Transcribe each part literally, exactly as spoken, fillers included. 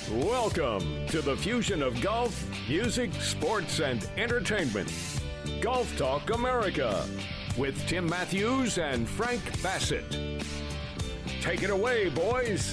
Welcome to the fusion of golf, music, sports, and entertainment. Golf Talk America with Tim Matthews and Frank Bassett. Take it away, boys.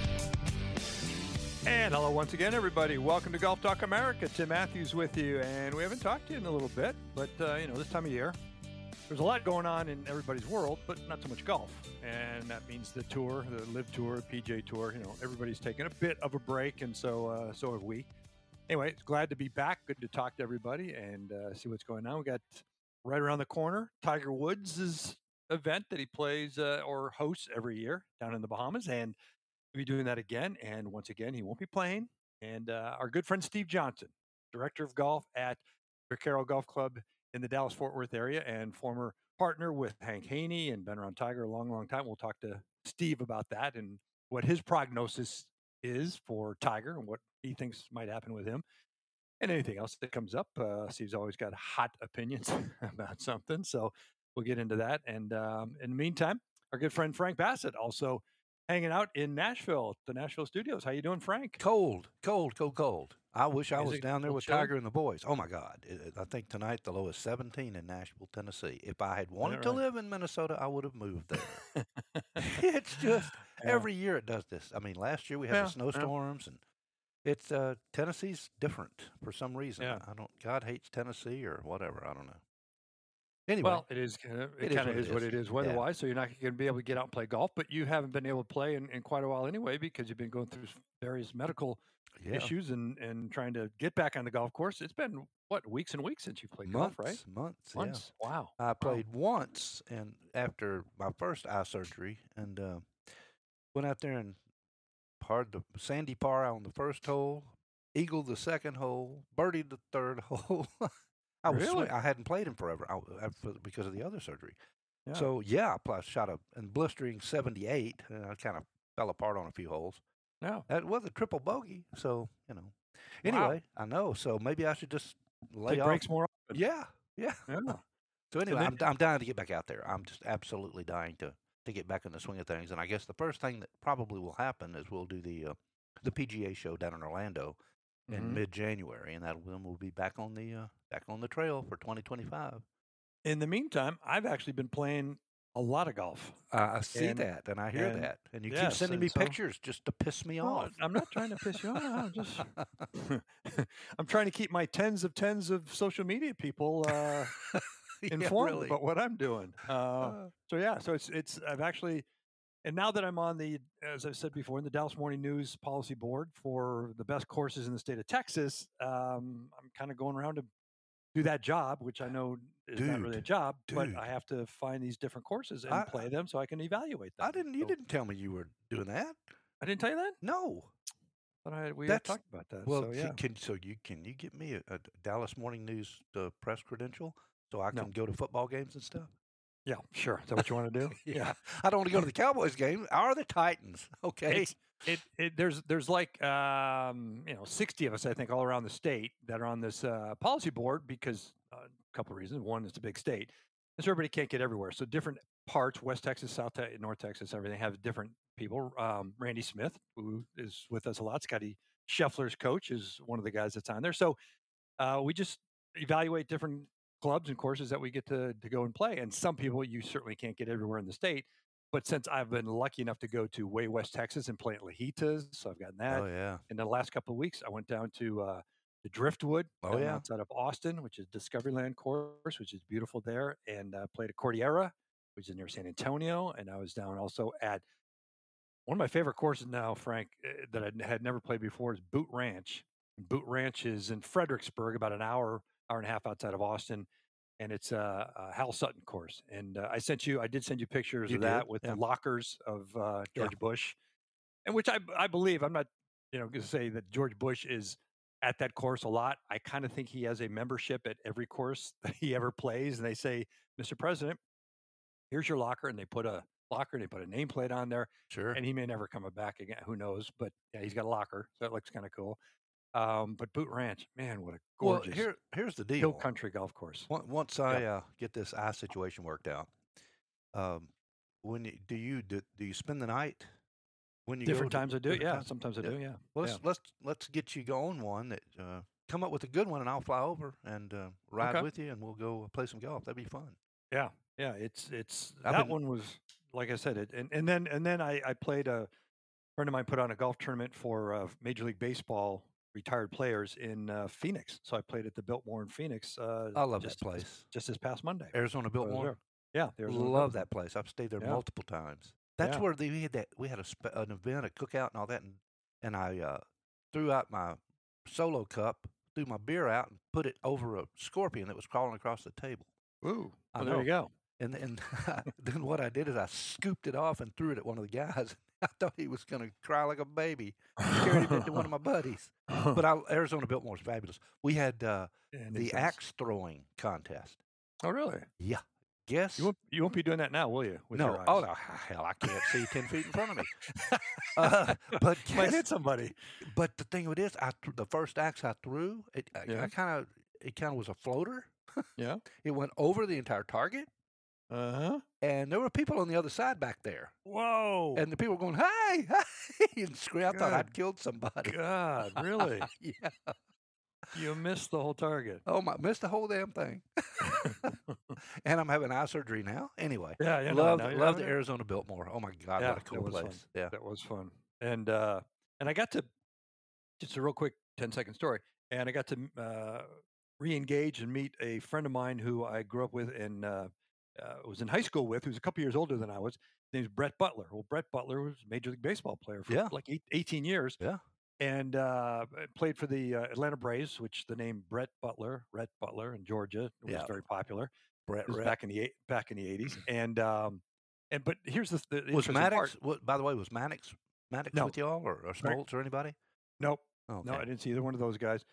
And hello once again, everybody. Welcome to Golf Talk America. Tim Matthews with you. And we haven't talked to you in a little bit, but, uh, you know, this time of year, there's a lot going on in everybody's world, but not so much golf. And that means the tour, the Live Tour, P G A Tour, you know, everybody's taking a bit of a break, and so uh, so have we. Anyway, it's glad to be back. Good to talk to everybody and uh, see what's going on. We got right around the corner, Tiger Woods' event that he plays uh, or hosts every year down in the Bahamas, and we'll be doing that again. And once again, he won't be playing. And uh, our good friend Steve Johnson, director of golf at Vaquero Golf Club in the Dallas-Fort Worth area and former partner with Hank Haney and been around Tiger a long, long time. We'll talk to Steve about that and what his prognosis is for Tiger and what he thinks might happen with him and anything else that comes up. Uh, Steve's always got hot opinions about something, so we'll get into that. And um, in the meantime, our good friend Frank Bassett also hanging out in Nashville, the Nashville studios. How you doing, Frank? Cold, cold, cold, cold. I wish I Is was it down there cold with chilly? Tiger and the boys. Oh, my God. It- it- I think tonight the low is seventeen in Nashville, Tennessee. If I had wanted to right? live in Minnesota, I would have moved there. It's just Yeah. every year it does this. I mean, last year we had Yeah, the yeah. snowstorms, and it's uh, Tennessee's different for some reason. Yeah. I don't. God hates Tennessee or whatever. I don't know. Anyway, Well, it is. Uh, it It is kind of what it is what is. it is Yeah. weather-wise. So you're not going to be able to get out and play golf, but you haven't been able to play in, in quite a while anyway because you've been going through s- various medical yeah, issues and and trying to get back on the golf course. It's been what weeks and weeks since you played months, golf, right? months. Yeah. Months. Wow. I Wow. played once, and after my first eye surgery, and uh, went out there and parred the sandy par on the first hole, eagle the second hole, birdied the third hole. I was Really? swing- I hadn't played him forever I, I, for, because of the other surgery. Yeah. So yeah, I plus shot a and blistering seventy-eight, and I kind of fell apart on a few holes. Yeah. That was a triple bogey, so you know. Wow. Anyway, I know. So maybe I should just lay Take off. breaks more often. Yeah, yeah. Yeah. So anyway, then- I'm I'm dying to get back out there. I'm just absolutely dying to to get back in the swing of things. And I guess the first thing that probably will happen is we'll do the uh, the P G A show down in Orlando in Mhm. mid January, and that then we'll be back on the uh, back on the trail for twenty twenty-five. In the meantime, I've actually been playing a lot of golf. Uh, I see And- that, and I hear and- that, and you yes, keep sending and me so- pictures just to piss me No, off. I'm not trying to piss you off. I'm just I'm trying to keep my tens of tens of social media people uh, Yeah, informed really. about what I'm doing. Uh, Uh, so yeah, so it's it's I've actually, and now that I'm on the, as I've said before, in the Dallas Morning News Policy Board for the best courses in the state of Texas, um, I'm kind of going around to do that job, which I know is not really a Dude, job, but dude. I have to find these different courses and I- play them so I can evaluate them. I didn't. You So- didn't tell me you were doing that. I didn't tell you that. No. But I, we had That's- talked about that. Well, so can- yeah. can, so you can you get me a, a Dallas Morning News uh, press credential so I No. can go to football games and stuff? Yeah, sure. Is that what you want to do? I don't want to go to the Cowboys game. Or the Titans. Okay. It's, it, it, there's there's like um, you know sixty of us I think all around the state that are on this uh, policy board because uh, a couple of reasons. One, it's a big state, and so everybody can't get everywhere. So different parts, West Texas, South Texas, North Texas, everything have different people. Um, Randy Smith, who is with us a lot, Scotty Scheffler's coach, is one of the guys that's on there. So uh, we just evaluate different clubs and courses that we get to to go and play. And some people you certainly can't get everywhere in the state. But since I've been lucky enough to go to way West Texas and play at Lajitas, so I've gotten that. Oh yeah. In the last couple of weeks, I went down to uh, the Driftwood Oh, down yeah. outside of Austin, which is Discoveryland course, which is beautiful there, and uh, played at Cordillera, which is near San Antonio. And I was down also at one of my favorite courses now, Frank, uh, that I had never played before is Boot Ranch. And Boot Ranch is in Fredericksburg, about an hour, hour and a half outside of Austin. And it's a, a Hal Sutton course. And uh, I sent you, I did send you pictures You of that did, with yeah. the lockers of uh, Yeah. George Bush, and which I, I believe, I'm not, you know, going to say that George Bush is at that course a lot. I kind of think he has a membership at every course that he ever plays. And they say, Mister President, here's your locker. And they put a locker and they put a nameplate on there. Sure. And he may never come back again. Who knows? But yeah, he's got a locker. So that looks kind of cool. Um, but Boot Ranch, man, what a well, gorgeous here here's the hill deal. country golf course. Once, once I uh, get this eye situation worked out, um, when you, do you do, do you spend the night when you Different go to times I do. different Yeah, times? sometimes I Yeah. do. Yeah. Well, yeah. let's let's let's get you going one that uh, come up with a good one, and I'll fly over and uh, ride Okay. with you, and we'll go play some golf. That'd be fun. Yeah, yeah. It's it's I've that been one was like I said it, and and then and then I I played a friend of mine put on a golf tournament for uh, Major League Baseball retired players in uh, Phoenix. So I played at the Biltmore in Phoenix uh, I love that just this, place. just this past Monday. Arizona So I was Biltmore. there. Yeah, the Arizona Love Biltmore. that place. I've stayed there Yeah. multiple times. That's Yeah. where they, we had that. We had a spe- an event, a cookout, and all that, and and I uh, threw out my solo cup, threw my beer out, and put it over a scorpion that was crawling across the table. Ooh, I well, there you know. go. And and then what I did is I scooped it off and threw it at one of the guys. I thought he was going to cry like a baby. Carried it to one of my buddies. But I, Arizona Biltmore is fabulous. We had uh, And the it's- axe throwing contest. Oh, really? Yeah. Guess. You won't, you won't be doing that now, will you? With no. your eyes? Oh, no. Hell, I can't see ten feet in front of me. Uh, but Might guess, hit somebody. but the thing with this, I th- the first axe I threw, it I, Yeah. I kind of it kind of was a floater. Yeah. It went over the entire target, Uh huh. and there were people on the other side back there. Whoa. And the people were going, hey, hey, and screaming. I thought I'd Good killed somebody. God, really? Yeah. You missed the whole target. Oh, my, missed the whole damn thing. And I'm having eye surgery now. Anyway, Yeah, yeah. no, love, now you're love the having it? Arizona Biltmore. Oh, my God, Yeah, what a that cool was fun. place. Yeah. That was fun. And uh, and I got to just a real quick ten second story. And I got to uh, re-engage and meet a friend of mine who I grew up with and uh, uh, was in high school with, who's a couple years older than I was. His name's Brett Butler. Well, Brett Butler was a Major League Baseball player for Yeah. like eight, eighteen years. Yeah. And uh, played for the uh, Atlanta Braves, which the name Brett Butler, Rhett Butler in Georgia was Yeah. very popular. Brett It was Rett. back in the eight, back in the eighties. And um, and but here's the, the Was interesting Maddox, part. what, by the way, was Maddox, Maddox No. with y'all or, or Smoltz or anybody? Nope. Oh, No, okay. I didn't see either one of those guys.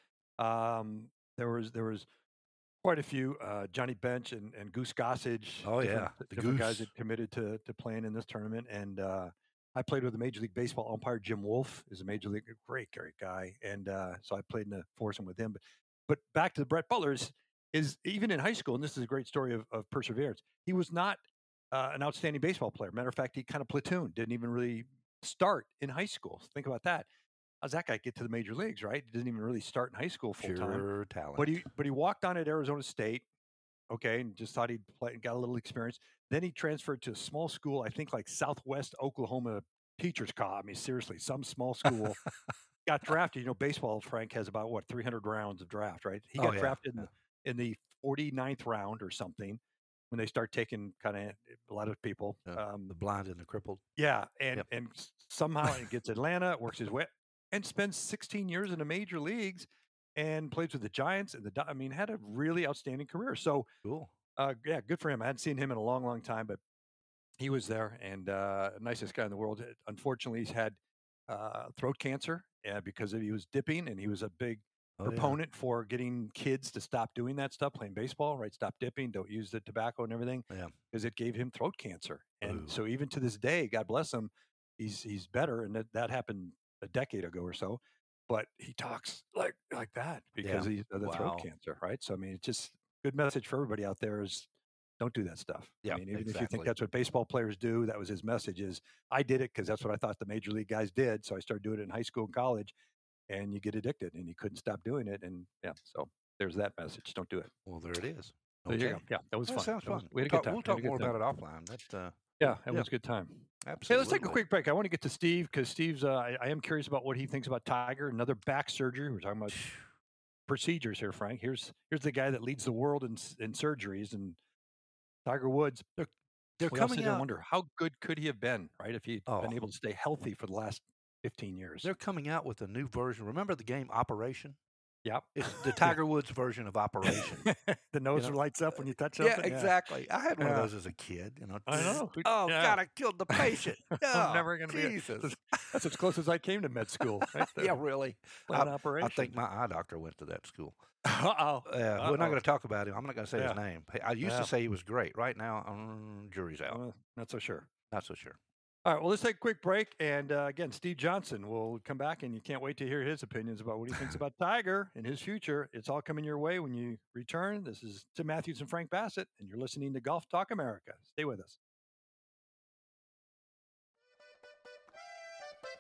Um, there was there was quite a few. Uh, Johnny Bench and, and Goose Gossage. Oh, different, yeah, the different guys Goose. that committed to to playing in this tournament. And uh, I played with the Major League Baseball umpire Jim Wolf. Is a Major League great great guy. And uh, so I played in the foursome with him. But but back to the Brett Butlers is even in high school, and this is a great story of, of perseverance. He was not uh, an outstanding baseball player. Matter of fact, he kind of platooned. Didn't even really start in high school. Think about that. How's that guy get to the major leagues, right? He didn't even really start in high school full time. Pure talent. But he but he walked on at Arizona State, okay, and just thought he'd play and got a little experience. Then he transferred to a small school, I think like Southwest Oklahoma Teachers College. I mean, seriously, some small school. Got drafted. You know, baseball, Frank, has about what three hundred rounds of draft, right? He Oh, got yeah, drafted in, yeah. the, in the forty-ninth round or something when they start taking kind of a lot of people. Yeah, Um, the blind and the crippled. yeah, and Yep. and s- somehow he gets Atlanta, works his way, and spends sixteen years in the major leagues, and plays with the Giants and the. Do- I mean, had a really outstanding career. So, Cool. uh, yeah, good for him. I hadn't seen him in a long, long time, but he was there, and uh, nicest guy in the world. Uh, Unfortunately, he's had uh, throat cancer uh, because of, he was dipping, and he was a big Oh, yeah. proponent for getting kids to stop doing that stuff, playing baseball, right? Stop dipping, don't use the tobacco and everything, Yeah. because it gave him throat cancer. And Ooh. so even to this day, God bless him, he's he's better, and that, that happened a decade ago or so. But he talks like like that because Yeah. he's of the Wow. throat cancer, right? So I mean, it's just good message for everybody out there is don't do that stuff. Yeah, I mean, even if you exactly. think that's what baseball players do, that was his message. Is I did it because that's what I thought the major league guys did. So I started doing it in high school and college, and you get addicted, and you couldn't stop doing it. And yeah, so there's that message. Don't do it. Well, there it is. There you Okay. go. Yeah, that was That fun. sounds That was- fun. we had a Talk- good time. We'll We had a talk good more time. about it offline. That's uh, Yeah, it Yeah. was a good time. absolutely. Hey, let's take a quick break. I want to get to Steve because Steve's. Uh, I, I am curious about what he thinks about Tiger. Another back surgery. We're talking about procedures here, Frank. Here's here's the guy that leads the world in s- in surgeries, and Tiger Woods. They're we all sit coming there and out. wonder how good could he have been, right? If he'd Oh. been able to stay healthy for the last fifteen years. They're coming out with a new version. Remember the game Operation? Yep. It's the Tiger Woods version of Operation. the nose know? lights up when you touch Yeah, something. exactly. I had one Yeah. of those as a kid. You know. I know. Who- Oh yeah. God, I killed the patient. Oh, I'm never going to be. A, Jesus. that's as close as I came to med school. Right? The Yeah, really. plan I, operation. I think my eye doctor went to that school. Uh oh. Uh, we're not Uh-oh. going to talk about him. I'm not going to say Yeah. his name. Hey, I used Yeah. to say he was great. Right now, um, jury's out. Uh, not so sure. Not so sure. All right, well, let's take a quick break. And uh, again, Steve Johnson will come back, and you can't wait to hear his opinions about what he thinks about Tiger and his future. It's all coming your way when you return. This is Tim Matthews and Frank Bassett, and you're listening to Golf Talk America. Stay with us.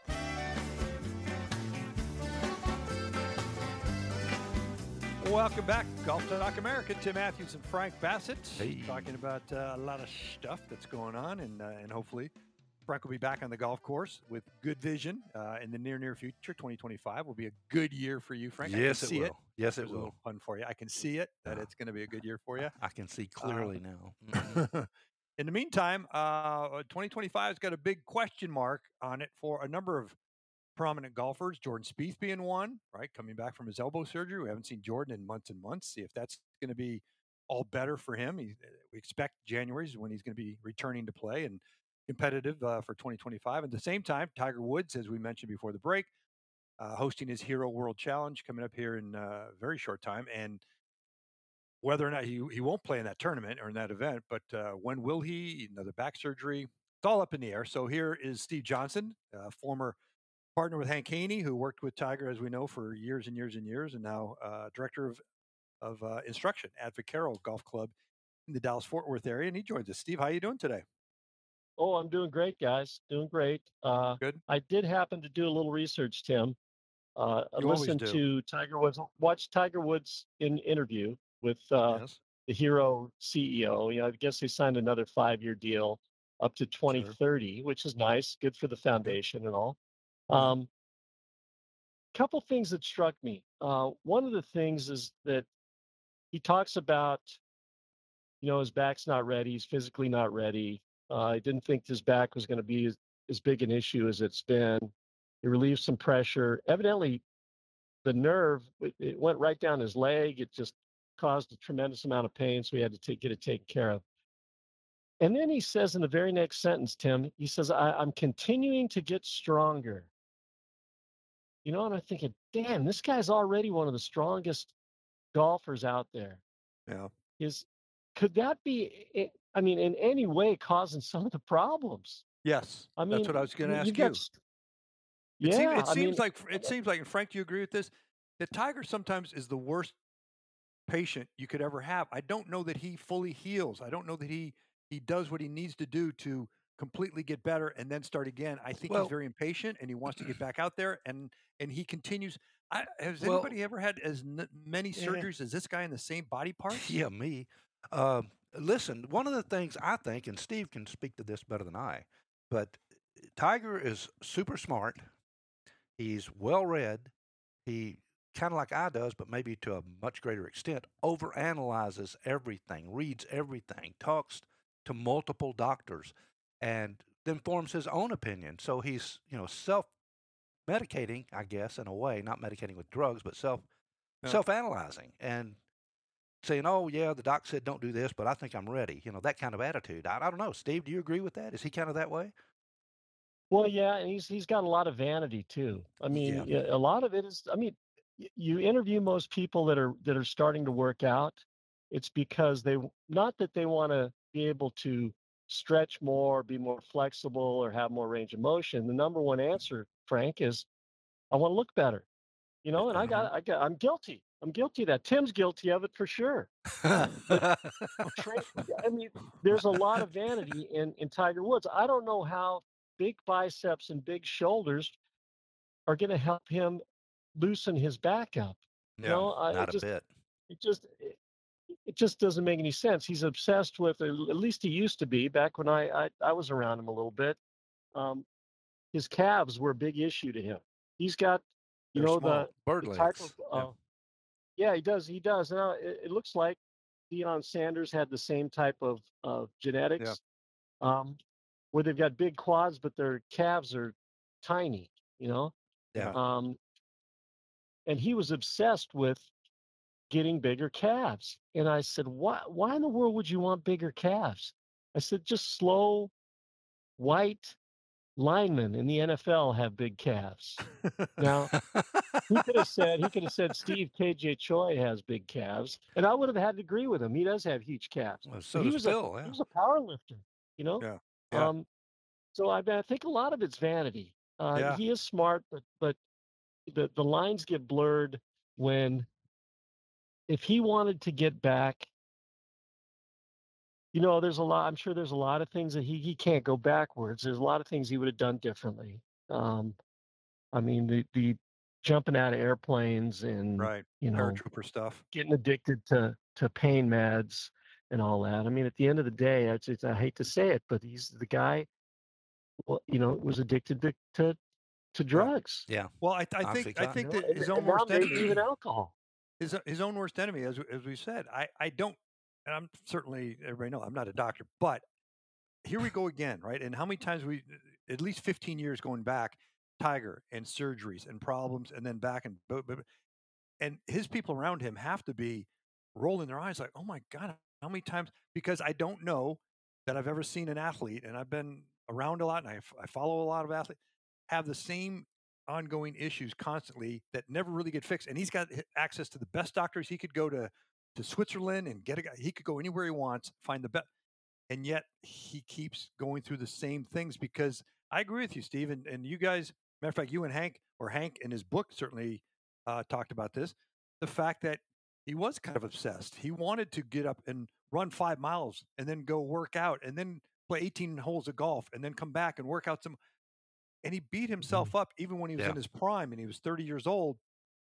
Welcome back, Golf Talk America. Tim Matthews and Frank Bassett Hey. talking about uh, a lot of stuff that's going on, and uh, and hopefully Frank will be back on the golf course with good vision uh, in the near near future. twenty twenty-five will be a good year for you, Frank. Yes, I it can see will. it. Yes, There's it a little will. fun for you. I can see it that Yeah. it's going to be a good year for you. I can see clearly Uh, now. Mhm. In the meantime, uh, twenty twenty-five has got a big question mark on it for a number of prominent golfers. Jordan Spieth being one, right? Coming back from his elbow surgery. We haven't seen Jordan in months and months. See if that's going to be all better for him. He, we expect January is when he's going to be returning to play and competitive uh, for twenty twenty-five. At the same time, Tiger Woods, as we mentioned before the break, uh, hosting his Hero World Challenge coming up here in a very short time. And whether or not he, he won't play in that tournament or in that event, but uh, when will he? Another back surgery. It's all up in the air. So here is Steve Johnson, uh, former partner with Hank Haney, who worked with Tiger, as we know, for years and years and years, and now uh, director of of uh, instruction at Vaquero Golf Club in the Dallas Fort Worth area, and he joins us. Steve, how you doing today? Oh, I'm doing great, guys. Doing great. Uh, Good. I did happen to do a little research, Tim. Uh, I You always listened do. to Tiger Woods, watched Tiger Woods in interview with uh, Yes, the Hero C E O. You know, I guess they signed another five-year deal up to sure. twenty thirty, which is nice, good for the Good. foundation and all. Mhm. Um, couple things that struck me. Uh, one of the things is that he talks about, you know, his back's not ready, he's physically not ready. Uh, I didn't think his back was going to be as, as big an issue as it's been. He relieved some pressure. Evidently, the nerve, it, it went right down his leg. It just caused a tremendous amount of pain, so he had to take, get it taken care of. And then he says in the very next sentence, Tim, he says, I, I'm continuing to get stronger. You know, and I'm thinking, damn, this guy's already one of the strongest golfers out there. Yeah. Is could that be, i- I mean, in any way causing some of the problems? Yes, I that's what I mean, was going to you- ask you've you. got, s- It seems yeah, it I seems mean, like it seems like, and Frank, do you agree with this? That Tiger sometimes is the worst patient you could ever have. I don't know that he fully heals. I don't know that he he does what he needs to do to completely get better and then start again. I think he's Well, very impatient and he wants to get back out there and and he continues. I, has well, anybody ever had as n- many yeah, surgeries as this guy in the same body parts? yeah, me. Um, listen, one of the things I think, and Steve can speak to this better than I, but Tiger is super smart. He's well read. He kind of like I does, but maybe to a much greater extent, overanalyzes everything, reads everything, talks to multiple doctors, and then forms his own opinion. So he's, you know, self medicating, I guess, in a way, not medicating with drugs, but self Yeah. self analyzing and saying, "Oh yeah, the doc said don't do this, but I think I'm ready." You know, that kind of attitude. I, I don't know, Steve. Do you agree with that? Is he kind of that way? well, yeah, and he's he's got a lot of vanity too. I mean, Yeah. yeah, a lot of it is. I mean, y- you interview most people that are that are starting to work out. It's because they not that they want to be able to stretch more, be more flexible, or have more range of motion. The number one answer, Frank, is I want to look better. You know, and I Uh-huh. got I got I'm guilty. I'm guilty of that. Tim's guilty of it for sure. But Tra- I mean, there's a lot of vanity in, in Tiger Woods. I don't know how big biceps and big shoulders are going to help him loosen his back up. You Yeah, know, I not it a just bit. it just it, it just doesn't make any sense. He's obsessed with, at least he used to be back when I I, I was around him a little bit. Um, his calves were a big issue to him. He's got, you They're know, small. the Bird the type of legs. Yeah. uh, yeah, he does. He does. Now it, it looks like Deion Sanders had the same type of of Yeah. genetics, um, where they've got big quads, but their calves are tiny. You know, Yeah. Yeah. um, and he was obsessed with getting bigger calves. And I said, why? Why in the world would you want bigger calves? I said, just slow, white linemen in the N F L have big calves. Now, he could have said, he could have said Steve K J Choi has big calves, and I would have had to agree with him. He does have huge calves. Well, But so he does was a Phil. he Yeah. was a power lifter, you know. Yeah. Yeah. Um, so I, I think a lot of it's vanity. Uh, Yeah. he is smart, but but the the lines get blurred when if he wanted to get back, you know, there's a lot. I'm sure there's a lot of things that he he can't go backwards. There's a lot of things he would have done differently. Um, I mean, the the jumping out of airplanes and Right. you know Paratrooper stuff. getting addicted to to pain meds and all that. I mean, at the end of the day, I just I hate to say it, but he's the guy. Well, you know, was addicted to to, to drugs. Yeah. Well, I, I think I Oxycontin. think You know, that and, his and own now worst maybe enemy, even alcohol. his his own worst enemy, as as we said. I I don't, and I'm certainly everybody know I'm not a doctor, but here we go again, right? And how many times we, at least fifteen years going back, Tiger and surgeries and problems, and then back and bo- bo- and his people around him have to be rolling their eyes like, oh my God, how many times? Because I don't know that I've ever seen an athlete, and I've been around a lot and I, f- I follow a lot of athletes, have the same ongoing issues constantly that never really get fixed. And he's got h- access to the best doctors. He could go to, to Switzerland and get a guy, he could go anywhere he wants, find the best. And yet he keeps going through the same things because I agree with you, Steve. And, and you guys, matter of fact, you and Hank, or Hank in his book certainly uh, talked about this, the fact that he was kind of obsessed. He wanted to get up and run five miles and then go work out and then play eighteen holes of golf and then come back and work out some. And he beat himself up even when he was Yeah. in his prime and he was thirty years old.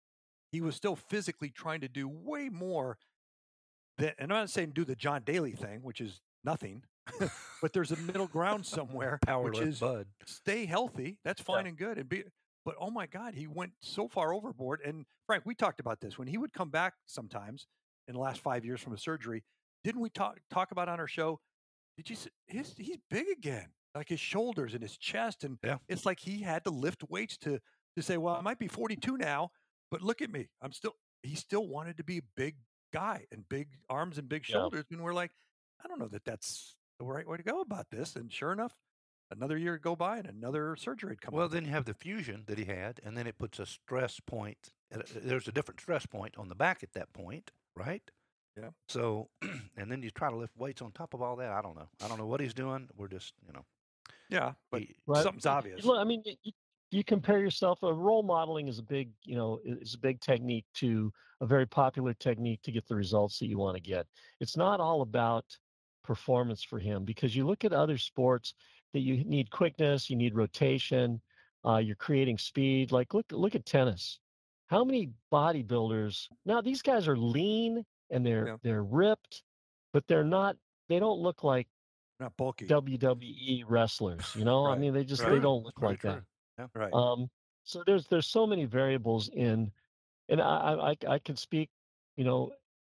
He was still physically trying to do way more than, and I'm not saying do the John Daly thing, which is nothing, but there's a middle ground somewhere, which Powerless is bud. stay healthy. That's fine and good. And be, but oh my God, he went so far overboard. And Frank, we talked about this when he would come back sometimes in the last five years from a surgery. Didn't we talk talk about on our show? Did you see his? He's big again, like his shoulders and his chest, and Yeah. it's like he had to lift weights to to say, well, I might be forty-two now, but look at me, I'm still. He still wanted to be a big guy and big arms and big Yeah. shoulders, and we're like, I don't know that that's the right way to go about this. And sure enough, another year would go by and another surgery had come Well, up. then you have the fusion that he had, and then it puts a stress point. uh, There's a different stress point on the back at that point, right? Yeah. So, and then you try to lift weights on top of all that. I don't know. I don't know what he's doing. We're just, you know, Yeah, but he, Right. something's Y- y- obvious. Look, I mean, y- y- you compare yourself. A role modeling is a big, you know, i- is a big technique to a very popular technique to get the results that you want to get. It's not all about performance for him because you look at other sports that you need quickness, you need rotation, uh, you're creating speed. Like look, look at tennis. How many bodybuilders now? These guys are lean and they're Yeah. they're ripped, but they're not. They don't look like Not bulky. W W E wrestlers, you know? I Right, mean, they just right. they True. don't look Very like that. true. Yeah. Right. Um, so there's there's so many variables in, and I I I I can speak, you know,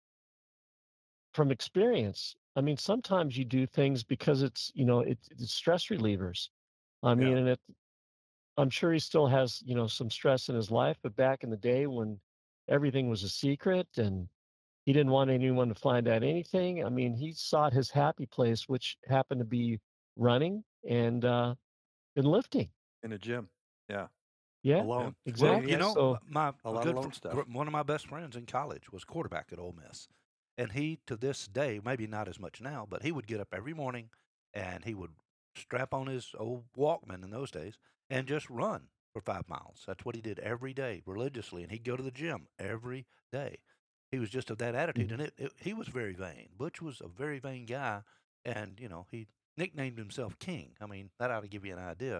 from experience. I mean, sometimes you do things because it's you know it's, it's stress relievers. I mean, Yeah. and it I'm sure he still has you know some stress in his life, but back in the day when everything was a secret and he didn't want anyone to find out anything. I mean, he sought his happy place, which happened to be running and uh, and lifting. In a gym. Yeah. Yeah, Yeah. Alone. Well, exactly. you know, So my A a lot of good lone fr- stuff. gr- one of my best friends in college was quarterback at Ole Miss, and he to this day, maybe not as much now, but he would get up every morning and he would strap on his old Walkman in those days and just run for five miles. That's what he did every day religiously, and he'd go to the gym every day. He was just of that attitude, Mhm. and it, it, he was very vain. Butch was a very vain guy, and you know he nicknamed himself King. I mean, that ought to give you an idea.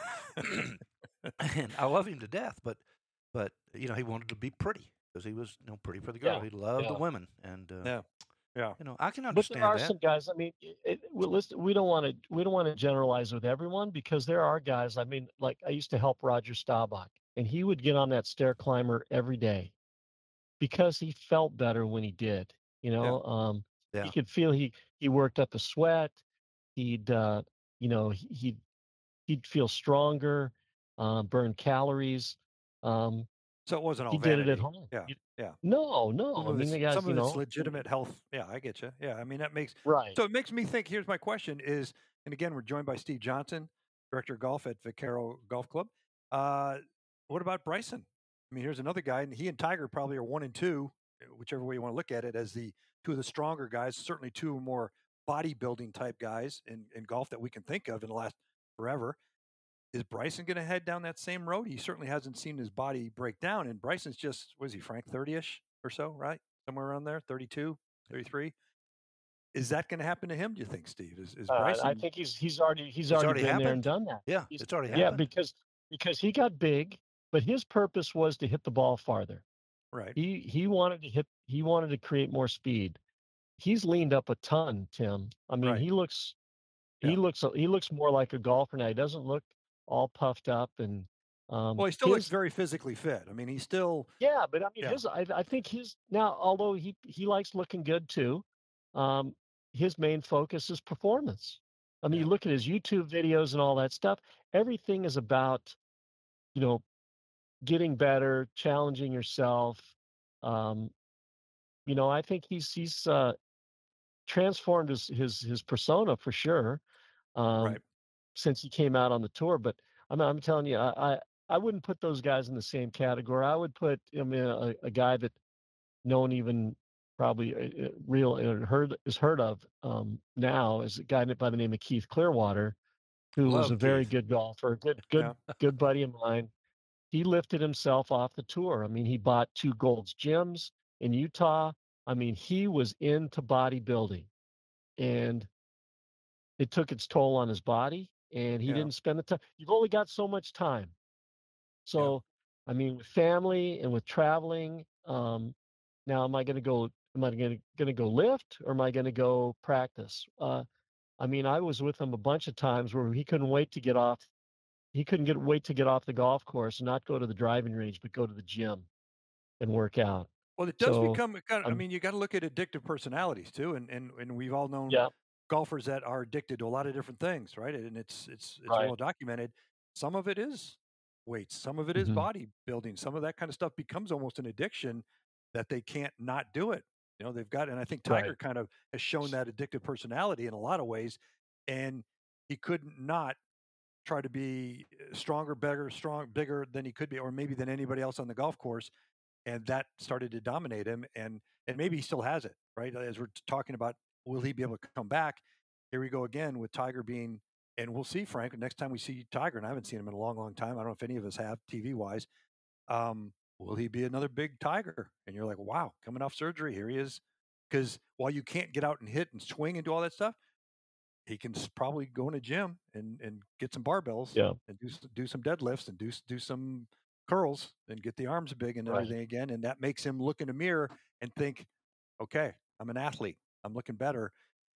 And I love him to death, but but you know he wanted to be pretty because he was you know pretty for the girl. yeah, He loved the yeah. women, and uh, Yeah. Yeah. you know I can But understand there are that. some guys. I mean, it, it, well, listen, we don't want to we don't want to generalize with everyone because there are guys. I mean, like I used to help Roger Staubach, and he would get on that stair climber every day because he felt better when he did. You Yeah. know, um, Yeah. he could feel he he worked up a sweat. He'd uh, you know he, he'd he'd feel stronger, uh, burn calories. Um, So it wasn't all he did it vanity. at home. Yeah. You- Yeah. no, no. Some I of mean, it's the guys, some you of it's know, legitimate health. Yeah, I get you. Yeah, I mean that makes right. so it makes me think. Here's my question: Is and again we're joined by Steve Johnson, director of golf at Vaquero Golf Club. Uh, what about Bryson? I mean, here's another guy, and he and Tiger probably are one and two, uh, whichever way you want to look at it, as the two of the stronger guys. Certainly, two more bodybuilding type guys in in golf that we can think of in the last forever. Is Bryson going to head down that same road? He certainly hasn't seen his body break down. And Bryson's just, was he, Frank, thirty-ish or so, right? Somewhere around there, thirty-two, thirty-three. Is that going to happen to him, do you think, Steve? Is, is Uh, Bryson? I think he's he's already he's It's already, already been there happened. and done that. Yeah, He's- it's already yeah, happened. because because he got big but his purpose was to hit the ball farther. Right. He he wanted to hit. He wanted to create more speed. He's leaned up a ton, Tim. I mean, Right. he looks he Yeah. looks he looks more like a golfer now. He doesn't look all puffed up and um, Well, he still looks his very physically fit. I mean, he's still yeah, but I mean yeah. his I, I think his now although he he likes looking good too, um, his main focus is performance. I mean, Yeah. you look at his YouTube videos and all that stuff. Everything is about you know getting better, challenging yourself. Um, you know, I think he's he's uh, transformed his his his persona for sure um, Right. since he came out on the tour. But I'm I'm telling you, I I, I wouldn't put those guys in the same category. I would put I mean a, a guy that no one even probably uh, uh, real uh, heard is heard of um, now is a guy by the name of Keith Clearwater, who was a Love very Keith. good golfer, good good Yeah. good buddy of mine. He lifted himself off the tour. I mean, he bought two Gold's gyms in Utah. I mean, he was into bodybuilding, and it took its toll on his body, and he Yeah. didn't spend the time. You've only got so much time. Yeah. So, I mean, with family and with traveling, um, now am I going to go? Am I going to going to go lift, or am I going to go practice? Uh, I mean, I was with him a bunch of times where he couldn't wait to get off. He couldn't get wait to get off the golf course and not go to the driving range, but go to the gym and work out. Well, it does So, become kind of, I um, mean, you got to look at addictive personalities too, and and and we've all known yeah, golfers that are addicted to a lot of different things, right? And it's it's it's right. well documented. Some of it is weights, some of it is hmm bodybuilding, some of that kind of stuff becomes almost an addiction that they can't not do it. You know, they've got, and I think Tiger Right. kind of has shown that addictive personality in a lot of ways, and he couldn't not try to be uh, stronger, bigger, strong, bigger than he could be, or maybe than anybody else on the golf course, and that started to dominate him, and and maybe he still has it, right? As we're talking about, will he be able to come back? Here we go again with Tiger being, and we'll see Frank next time we see Tiger, and I haven't seen him in a long, long time. I don't know if any of us have T V wise. Um, will he be another big Tiger? And you're like, wow, coming off surgery, here he is. Because while you can't get out and hit and swing and do all that stuff, he can s- probably go in a gym and and get some barbells Yeah. and do s- do some deadlifts and do s- do some curls and get the arms big and Right. everything again, and that makes him look in the mirror and think, okay, I'm an athlete, I'm looking better,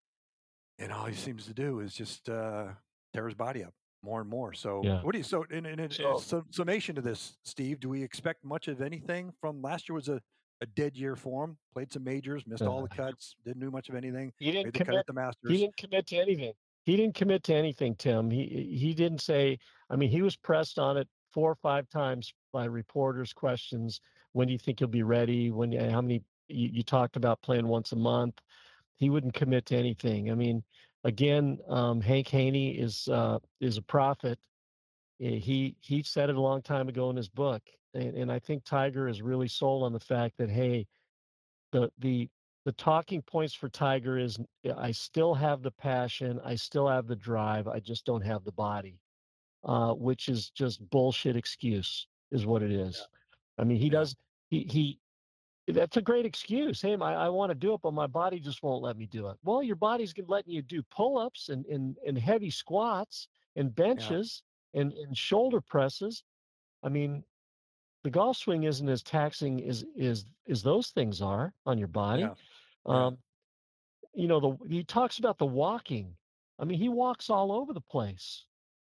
and all he seems to do is just uh, tear his body up more and more. So Yeah. what do you so in, in, in, So sum- summation to this, Steve? Do we expect much of anything from last year? Was a a dead year for him. Played some majors, missed all the uh, cuts, didn't do much of anything. he didn't Made the cut commit. at the He Masters. didn't commit to anything. He didn't commit to anything, Tim. He he didn't say. I mean, he was pressed on it four or five times by reporters' questions. When do you think you'll be ready? When? How many? You, you talked about playing once a month. He wouldn't commit to anything. I mean, again, um, Hank Haney is uh, is a prophet. Eh, He he said it a long time ago in his book, and, and I think Tiger is really sold on the fact that hey, the the the talking points for Tiger is "Yeah, I still have the passion, I still have the drive, I just don't have the body," uh, which is just bullshit excuse, is what it Yeah, is. I mean, he yeah, does he he that's a great excuse. Hey, my, I want to do it, but my body just won't let me do it. Well, your body's gonna letting you do pull-ups and, and, and heavy squats and yeah, benches and, and shoulder presses. I mean, the golf swing isn't as taxing as is as those things are on your body. yeah, yeah. Um, you know, the he talks about the walking. I mean, he walks all over the place.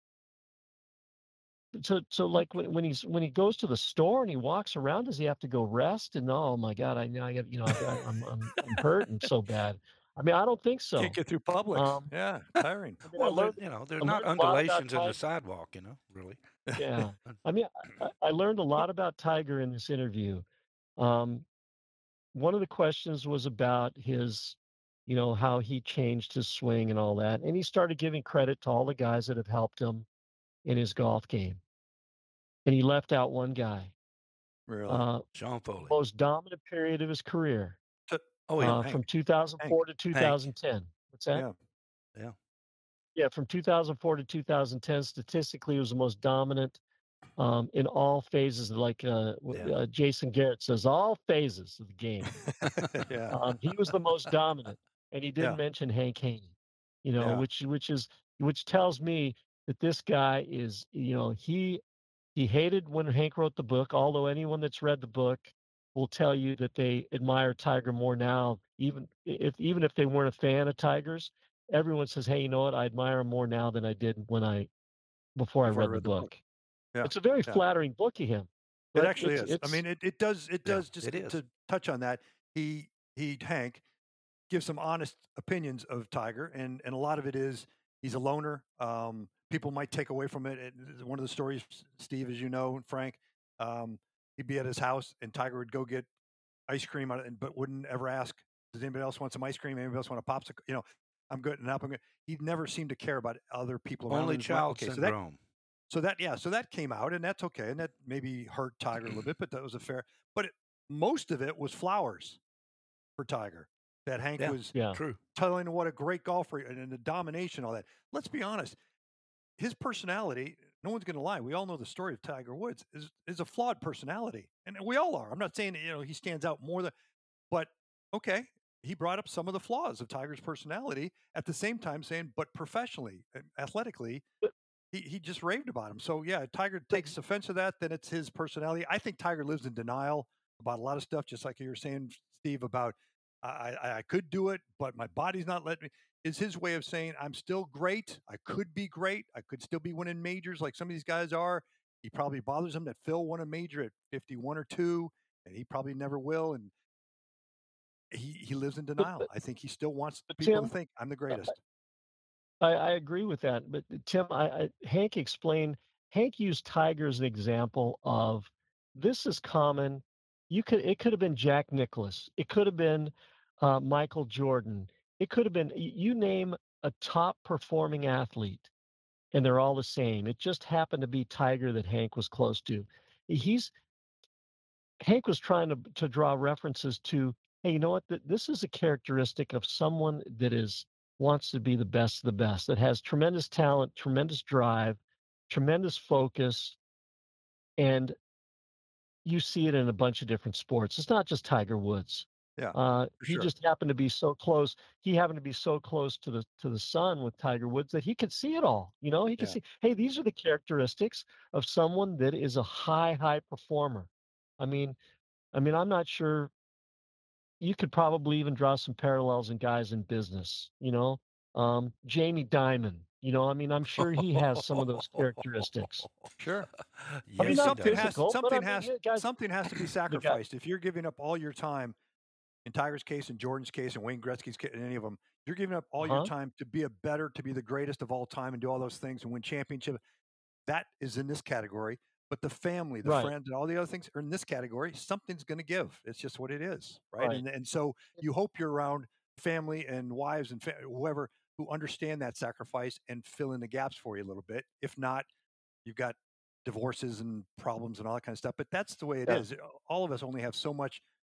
So, so like when, when he's when he goes to the store and he walks around, does he have to go rest? And oh my God, I now I got you know I've got, I'm I'm I'm hurting so bad. I mean, I don't think Can't so. get through Publix. Um, Yeah, tiring. I mean, I Well, there, learned you know, there's I not learned a lot about undulations in the Tiger. sidewalk, you know, really. Yeah, I mean, I, I learned a lot about Tiger in this interview. Um, one of the questions was about his, you know, how he changed his swing and all that, and he started giving credit to all the guys that have helped him in his golf game, and he left out one guy. Really? Uh, Sean Foley. most dominant period of his career, T- Oh, yeah. uh, Hank. from Hank. two thousand four to Hank. twenty ten. What's that? Yeah. Yeah. Yeah, from two thousand four to two thousand ten, statistically, he was the most dominant um, in all phases. Like uh, w- Yeah. uh, Jason Garrett says, all phases of the game. Yeah. Um, he was the most dominant, and he didn't Yeah. mention Hank Haney. You know, Yeah. which which is which tells me that this guy is, you know, he He hated when Hank wrote the book, although anyone that's read the book will tell you that they admire Tiger more now, even if even if they weren't a fan of Tiger's. Everyone says, "Hey, you know what? I admire him more now than I did when I before I before I read the read the book. book." Yeah, It's a very yeah. flattering book of him, It but actually it's is. I it's mean, it, it does it Yeah, does just it is. to touch on that. He he Hank gives some honest opinions of Tiger, and and a lot of it is he's a loner. Um, people might take away from it. it. One of the stories, Steve, as you know, and Frank, um, he'd be at his house, and Tiger would go get ice cream, out of, and but wouldn't ever ask, "Does anybody else want some ice cream? Anybody else want a popsicle?" You know, I'm good and up. I'm good. He never seemed to care about other people around Only him. child Okay, so that syndrome. so that yeah, so that came out, and that's okay, and that maybe hurt Tiger a little bit, but that was a fair. But it, most of it was flowers for Tiger. That Hank Yeah, was yeah. true. telling him what a great golfer and, and the domination, all that. Let's be honest, his personality. No one's going to lie. We all know the story of Tiger Woods is is a flawed personality, and we all are. I'm not saying you know he stands out more than, but okay, he brought up some of the flaws of Tiger's personality at the same time saying, but professionally, and athletically, But he, he just raved about him. So yeah, Tiger but takes offense to that. Then it's his personality. I think Tiger lives in denial about a lot of stuff, just like you were saying, Steve, about I, I, I could do it, but my body's not letting me. Is his way of saying I'm still great. I could be great. I could still be winning majors like some of these guys are. He probably bothers him that Phil won a major at fifty-one or two, and he probably never will. And he he lives in but denial. but, I think he still wants but people to Tim, think I'm the uh, greatest. I, I agree with that. But uh, Tim, I, I Hank explained. Hank used Tiger as an example of this is common. You could it could have been Jack Nicklaus. It could have been uh, Michael Jordan. It could have been y- you name a top performing athlete, and they're all the same. It just happened to be Tiger that Hank was close to. He's Hank was trying to to draw references to, hey, you know what? Th- This is a characteristic of someone that is wants to be the best of the best, that has tremendous talent, tremendous drive, tremendous focus, and you see it in a bunch of different sports. It's not just Tiger Woods. Yeah, Uh, for he sure. just happened to be so close. He happened to be so close to the to the sun with Tiger Woods that he could see it all. You know, he could Yeah. see, hey, these are the characteristics of someone that is a high, high performer. I mean, I mean, I'm not sure you could probably even draw some parallels in guys in business, you know? Um, Jamie Dimon, you know, I mean, I'm sure he has some of those characteristics. Sure. I I mean, mean, Yes, he not something does. has physical, but I something mean, has yeah, guys, something has to be the guy, sacrificed. If you're giving up all your time, in Tiger's case, in Jordan's case, in Wayne Gretzky's case, in any of them, you're giving up all your uh-huh, time to be a better, to be the greatest of all time, and do all those things and win championship. That is in this category. But the family, the right, friends, and all the other things are in this category. Something's going to give. It's just what it is, right? right. And and so you hope you're around family and wives and fa- whoever who understand that sacrifice and fill in the gaps for you a little bit. If not, you've got divorces and problems and all that kind of stuff. But that's the way it Yeah. is. All of us only have so much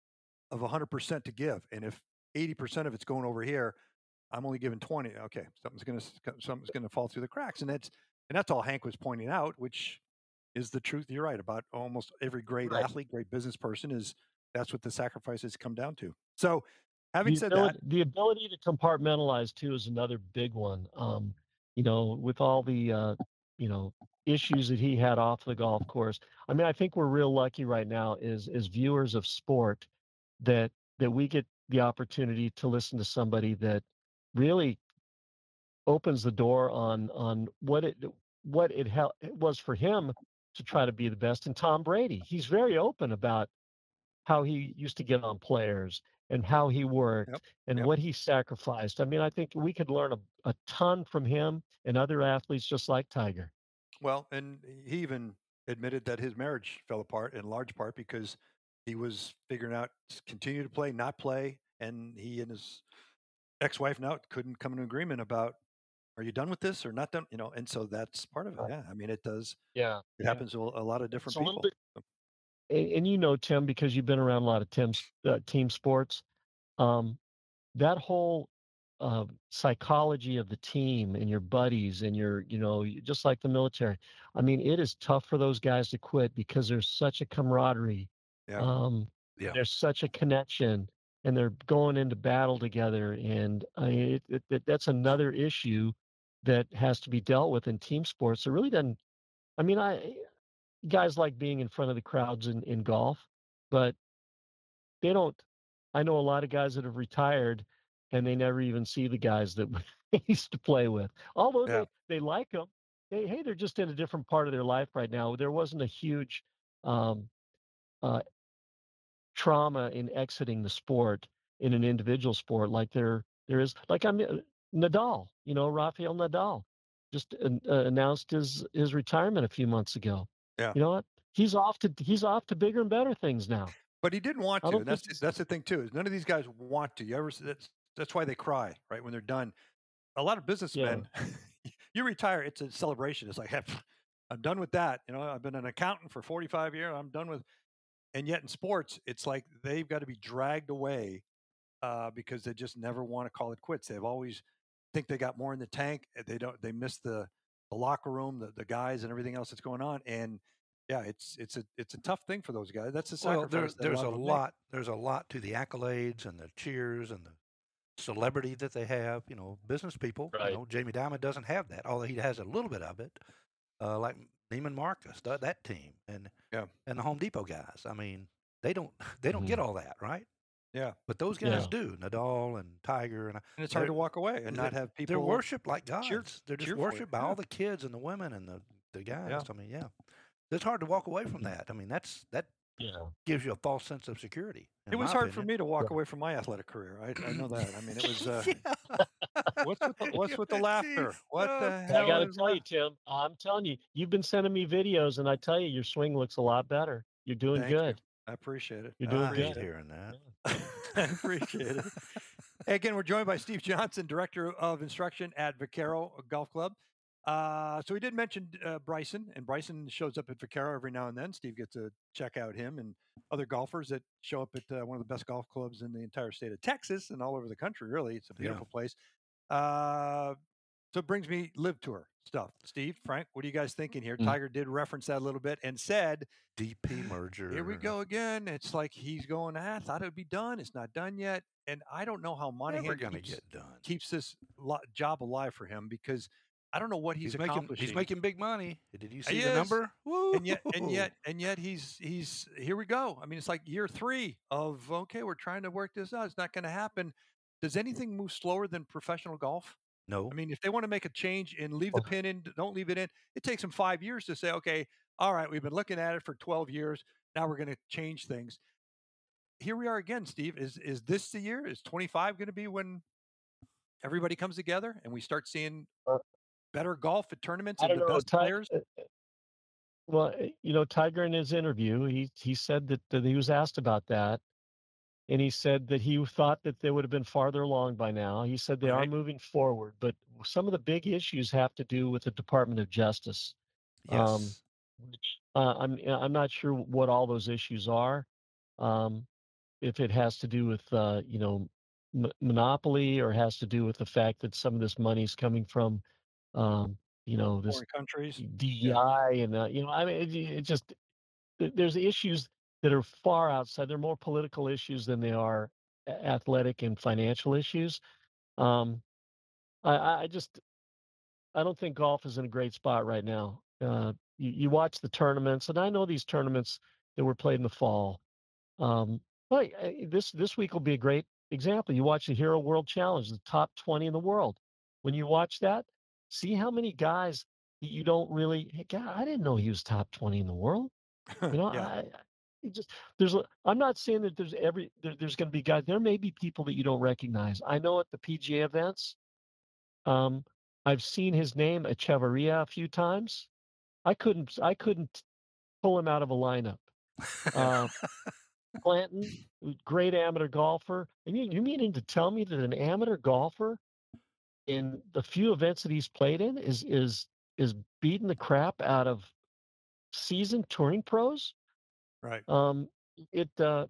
of one hundred percent to give. And if eighty percent of it's going over here, I'm only giving twenty. Okay, something's going to something's going to fall through the cracks. And that's and that's all Hank was pointing out, which is the truth. You're right about almost every great Right. athlete, great business person is that's what the sacrifices come down to. So, having The said that, ability, the ability to compartmentalize too is another big one. Um, you know, with all the, uh, you know, issues that he had off the golf course. I mean, I think we're real lucky right now is as viewers of sport that that we get the opportunity to listen to somebody that really opens the door on on what it what it, hel- it was for him to try to be the best. And Tom Brady, he's very open about how he used to get on players and how he yep, worked and yep. what he sacrificed. I mean, I think we could learn a, a ton from him and other athletes just like Tiger. Well, and he even admitted that his marriage fell apart in large part because he was figuring out to continue to play, not play, and he and his ex-wife now couldn't come to an agreement about are you done with this or not done, you know, and so that's part of it. Right. Yeah, I mean, it does. Yeah, It yeah. happens to a lot of It's different a little people. bit, and, and you know, Tim, because you've been around a lot of Tim's uh, team sports. Um, that whole uh, psychology of the team and your buddies and your, you know, y- just like the military. I mean, it is tough for those guys to quit because there's such a camaraderie. Yeah. Um, Yeah. there's such a connection, and they're going into battle together. And I mean, it, it, it, that's another issue that has to be dealt with in team sports. It really doesn't. I mean, I guys like being in front of the crowds in, in golf, but they don't. I know a lot of guys that have retired and they never even see the guys that they used to play with. Although Yeah. they, they like them, they, hey, they're just in a different part of their life right now. There wasn't a huge um, uh, trauma in exiting the sport in an individual sport like there there is. Like I'm uh, Nadal, you know, Rafael Nadal just uh, uh, announced his his retirement a few months ago. Yeah. You know what? He's off to he's off to bigger and better things now. But he didn't want I to. don't And think that's he's that's the thing too. Is none of these guys want to. You ever? That's that's why they cry, right, when they're done. A lot of yeah. businessmen, you retire, it's a celebration. It's like, I'm done with that. You know, I've been an accountant for forty-five years. I'm done with. And yet in sports, it's like they've got to be dragged away uh, because they just never want to call it quits. They've always think they got more in the tank. uh, They don't. They miss the the locker room, the, the guys, and everything else that's going on. And yeah, it's it's a it's a tough thing for those guys. That's a Well, there, sacrifice. that there's lot a of them make. lot. There's a lot to the accolades and the cheers and the celebrity that they have. You know, business people. Right. You know, Jamie Dimon doesn't have that, although he has a little bit of it. Uh, like Neiman Marcus, that, that team, and Yeah. and the Home Depot guys. I mean, they don't they don't get Mhm. all that, right? Yeah. But those guys Yeah. do. Nadal and Tiger, and And it's hard they're- to walk away and not they're- have they're people. worshipped like cheer- gods. They're just cheer for you, worshipped by yeah. all the kids and the women and the the guys. Yeah. I mean, yeah, it's hard to walk away from that. I mean, that's that Yeah. gives you a false sense of security. in It was my hard for opinion. me to walk Yeah. away from my athletic career. I, I know that. I mean, it was. Uh, Yeah. what's with the, what's with the laughter? Jeez. What Oh, the I hell got to is tell la- you, Tim, I'm telling you, you've been sending me videos, and I tell you, your swing looks a lot better. You're doing Thank you. good. I appreciate it. You're I doing I appreciate hate good. hearing that. I appreciate it. Hey, again, we're joined by Steve Johnson, Director of Instruction at Vaquero Golf Club. Uh, so we did mention uh, Bryson, and Bryson shows up at Vaquero every now and then. Steve gets to check out him and other golfers that show up at uh, one of the best golf clubs in the entire state of Texas and all over the country, really. It's a Yeah. beautiful place. Uh, so it brings me Live Tour stuff. Steve, Frank, what are you guys thinking here? Mm. Tiger did reference that a little bit and said, D P merger. here we go again. It's like he's going, ah, I thought it would be done. It's not done yet. And I don't know how Never Monahan gonna keeps, get done. keeps this lo- job alive for him because I don't know what he's, He's making accomplishing. he's making big money. Did you see He the is. number? and yet, and Woo! yet, and yet, he's he's here we go. I mean, it's like year three of okay, we're trying to work this out. It's not going to happen. Does anything move slower than professional golf? no. I mean, if they want to make a change and leave the Oh. pin in, don't leave it in. It takes them five years to say, okay, all right, we've been looking at it for twelve years. Now we're going to change things. Here we are again, Steve. Is is this the year? Is twenty-five going to be when everybody comes together and we start seeing Uh, better golf at tournaments I and don't the know. best Ti- players? uh, uh, well, uh, you know, Tiger in his interview, he he said that, that he was asked about that, and he said that he thought that they would have been farther along by now. He said they are Right. moving forward, but some of the big issues have to do with the Department of Justice. Yes. Um, which uh, I'm I'm not sure what all those issues are. Um, if it has to do with uh, you know m- monopoly or has to do with the fact that some of this money is coming from um, you know this Foreign countries. D E I and uh, you know I mean it, it just th- there's issues that are far outside. They're more political issues than they are a- athletic and financial issues. Um, I, I I just I don't think golf is in a great spot right now. Uh, you, you watch the tournaments, and I know these tournaments that were played in the fall. Um, but uh, this this week will be a great example. You watch the Hero World Challenge, the top twenty in the world. When you watch that, see how many guys that you don't really. Hey, God, I didn't know he was top twenty in the world. You know, yeah. I, I it just there's. a- I'm not saying that there's every there, there's going to be guys. There may be people that you don't recognize. I know at the P G A events. Um, I've seen his name at Chavarria a few times. I couldn't I couldn't pull him out of a lineup. Uh, Clanton, great amateur golfer. And you, you meaning to tell me that an amateur golfer in the few events that he's played in is is is beating the crap out of seasoned touring pros? Right. Um, it uh,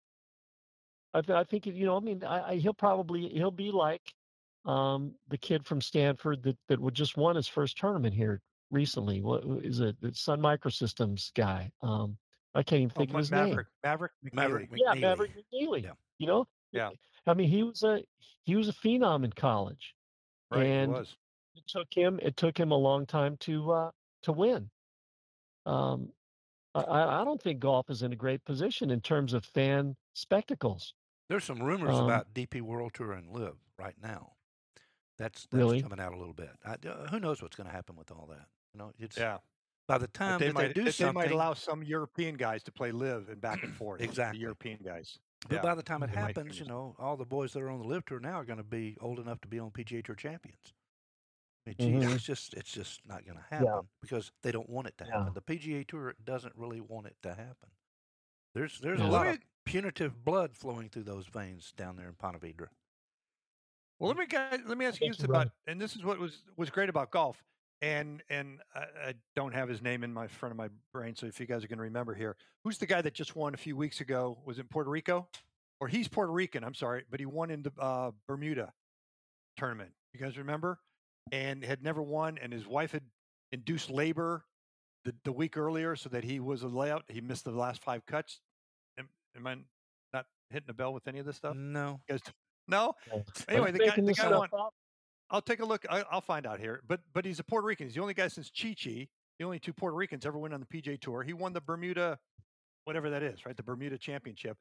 I, th- I think you know. I mean, I, I, he'll probably he'll be like um, the kid from Stanford that that would just won his first tournament here recently. What is it? The Sun Microsystems guy. Um, I can't even Oh, think of Ma- his name. Maverick. Maverick McNeely. Maverick Yeah, McNeely. Maverick McNeely. Yeah. You know, Yeah. I mean, he was a he was a phenom in college, Right. He and was. it took him it took him a long time to uh, to win. Um, I, I I don't think golf is in a great position in terms of fan spectacles. There's some rumors Um, about D P World Tour and Live right now. That's that's really? coming out a little bit. I, uh, who knows what's going to happen with all that? You know, it's Yeah. by the That time they that they might do that they might something. allow some European guys to play live and back and forth. The Exactly. European guys. But Yeah. by the time it They might happens, you change. know, all the boys that are on the Live Tour now are going to be old enough to be on P G A Tour champions. I mean, geez, Mhm. it's just it's just not going to happen Yeah. because they don't want it to Yeah. happen. The P G A Tour doesn't really want it to happen. There's there's Yeah. a Well, lot let of me punitive blood flowing through those veins down there in Ponte Vedra. well let me guys, let me I ask you think this you're about, right. and this is what was was great about golf, and and I, I don't have his name in my front of my brain, so if you guys are going to remember here, who's the guy that just won a few weeks ago? Was it Puerto Rico, or he's Puerto Rican? I'm sorry, but he won in the uh, Bermuda tournament. You guys remember? And had never won, and his wife had induced labor the, the week earlier, so that he was a layout. He missed the last five cuts. Am, am I not hitting the bell with any of this stuff? No, You guys, no. Yeah. Are Anyway, you the guy making the this guy stuff won. up? I'll take a look. I, I'll find out here. But but he's a Puerto Rican. He's the only guy since Chi Chi, the only two Puerto Ricans ever win on the P G A Tour. He won the Bermuda, whatever that is, right? The Bermuda Championship,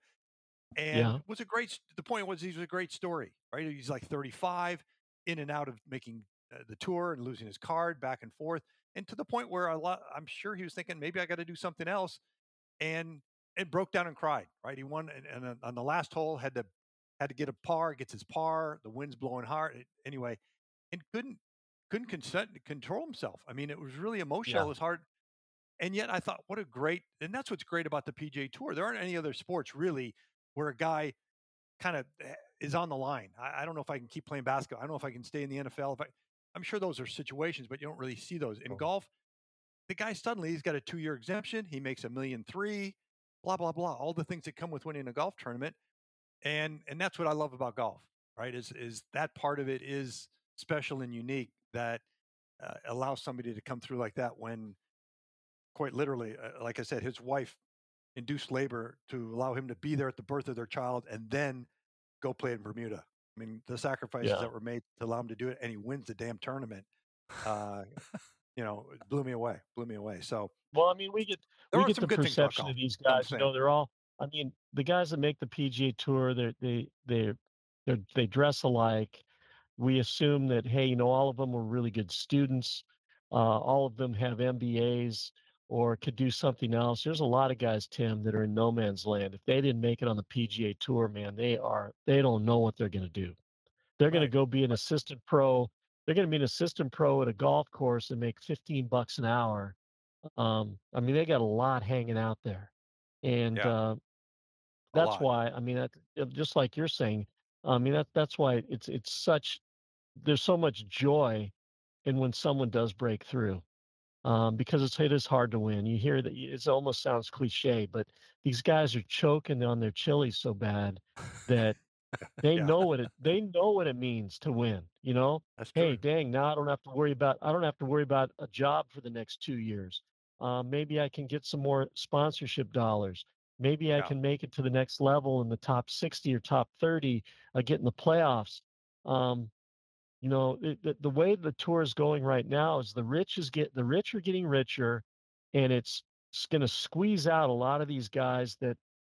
and Yeah. was a great. The point was, he was a great story, right? He's like thirty-five, in and out of making uh, the tour and losing his card back and forth, and to the point where a lot, I'm sure he was thinking, maybe I got to do something else, and it broke down and cried, right? He won, and, and on the last hole had to had to get a par, gets his par, the wind's blowing hard anyway, and couldn't couldn't consent, control himself. I mean, it was really emotional. Yeah. It was hard, and yet I thought, what a great, and that's what's great about the P G A Tour. There aren't any other sports really where a guy kind of is on the line. I, I don't know if I can keep playing basketball. I don't know if I can stay in the N F L. If I, I'm sure those are situations, but you don't really see those in Oh. golf. The guy suddenly he's got a two year exemption. He makes a million three, blah blah blah. All the things that come with winning a golf tournament, and and that's what I love about golf. Right? Is is that part of it is special and unique that uh, allows somebody to come through like that when, quite literally, uh, like I said, his wife induced labor to allow him to be there at the birth of their child and then go play in Bermuda. I mean, the sacrifices Yeah. that were made to allow him to do it, and he wins the damn tournament. Uh, you know, it blew me away. Blew me away. So Well, I mean, we get there we are get some the good things about perception golf. of these That's what I'm guys. You saying. know, they're all. I mean, the guys that make the P G A Tour, they they they they they dress alike. We assume that, hey, you know, all of them were really good students. Uh, all of them have M B As or could do something else. There's a lot of guys, Tim, that are in no man's land. If they didn't make it on the P G A Tour, man, they are they don't know what they're going to do. They're going to Right. go be an assistant pro. They're going to be an assistant pro at a golf course and make fifteen bucks an hour. Um, I mean, they got a lot hanging out there, and Yeah, uh, a that's lot. why. I mean, that, uh, just like you're saying, I mean that that's why it's it's such. There's so much joy in when someone does break through, um, because it's it is hard to win. You hear that it almost sounds cliche, but these guys are choking on their chili so bad that they Yeah. know what it they know what it means to win. You know, that's hey, true. dang, now I don't have to worry about I don't have to worry about a job for the next two years. Uh, maybe I can get some more sponsorship dollars. Maybe I Yeah. can make it to the next level in the top sixty or top thirty, uh, get in the playoffs. Um, you know, it, the, the way the tour is going right now is the rich is get the rich are getting richer, and it's, it's going to squeeze out a lot of these guys that,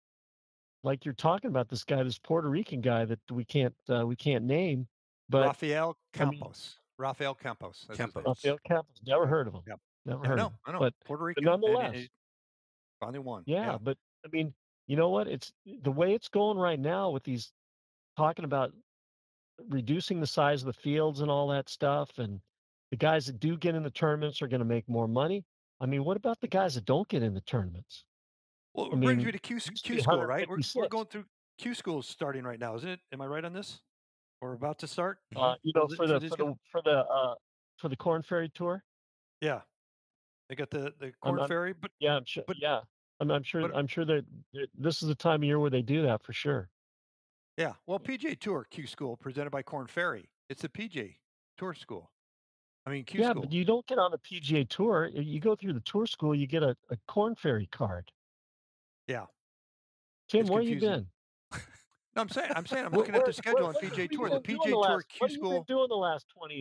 like you're talking about, this guy, this Puerto Rican guy that we can't uh, we can't name, but Rafael I mean, Campos. Rafael Campos. That's his name. Campos. Rafael Campos, never Yeah. heard of him, Yeah. never Yeah, I heard know. of him, I know. but Puerto but Rican, and he nonetheless, finally won. yeah, Yeah. but I mean, you know what? It's the way it's going right now with these talking about reducing the size of the fields and all that stuff, and the guys that do get in the tournaments are going to make more money. I mean, what about the guys that don't get in the tournaments? Well, I it brings me mean, to Q, it used to Q be school, right? We're, we're one fifty-six. going through Q school starting right now, isn't it? Am I right on this? Or about to start? Uh, you know, For, the, for for the these for guys? the for the uh, for the Corn Ferry Tour. Yeah. They got the, the I'm, Corn I'm Ferry, but yeah, I'm sure. but Yeah, I'm, I'm sure. but I'm sure that that this is the time of year where they do that for sure. yeah. Well, P G A Tour Q school presented by Corn Ferry. It's a P G A Tour school. I mean Q Yeah, school. but you don't get on the P G A Tour. You go through the tour school, you get a, a Corn Ferry card. Yeah. Tim, It's where you confusing. been? No, I'm saying I'm saying I'm Where, looking at where, the schedule where, on what P have G A you Tour. The been P doing G A the Tour last? Q What have you been school. doing the last twenty years?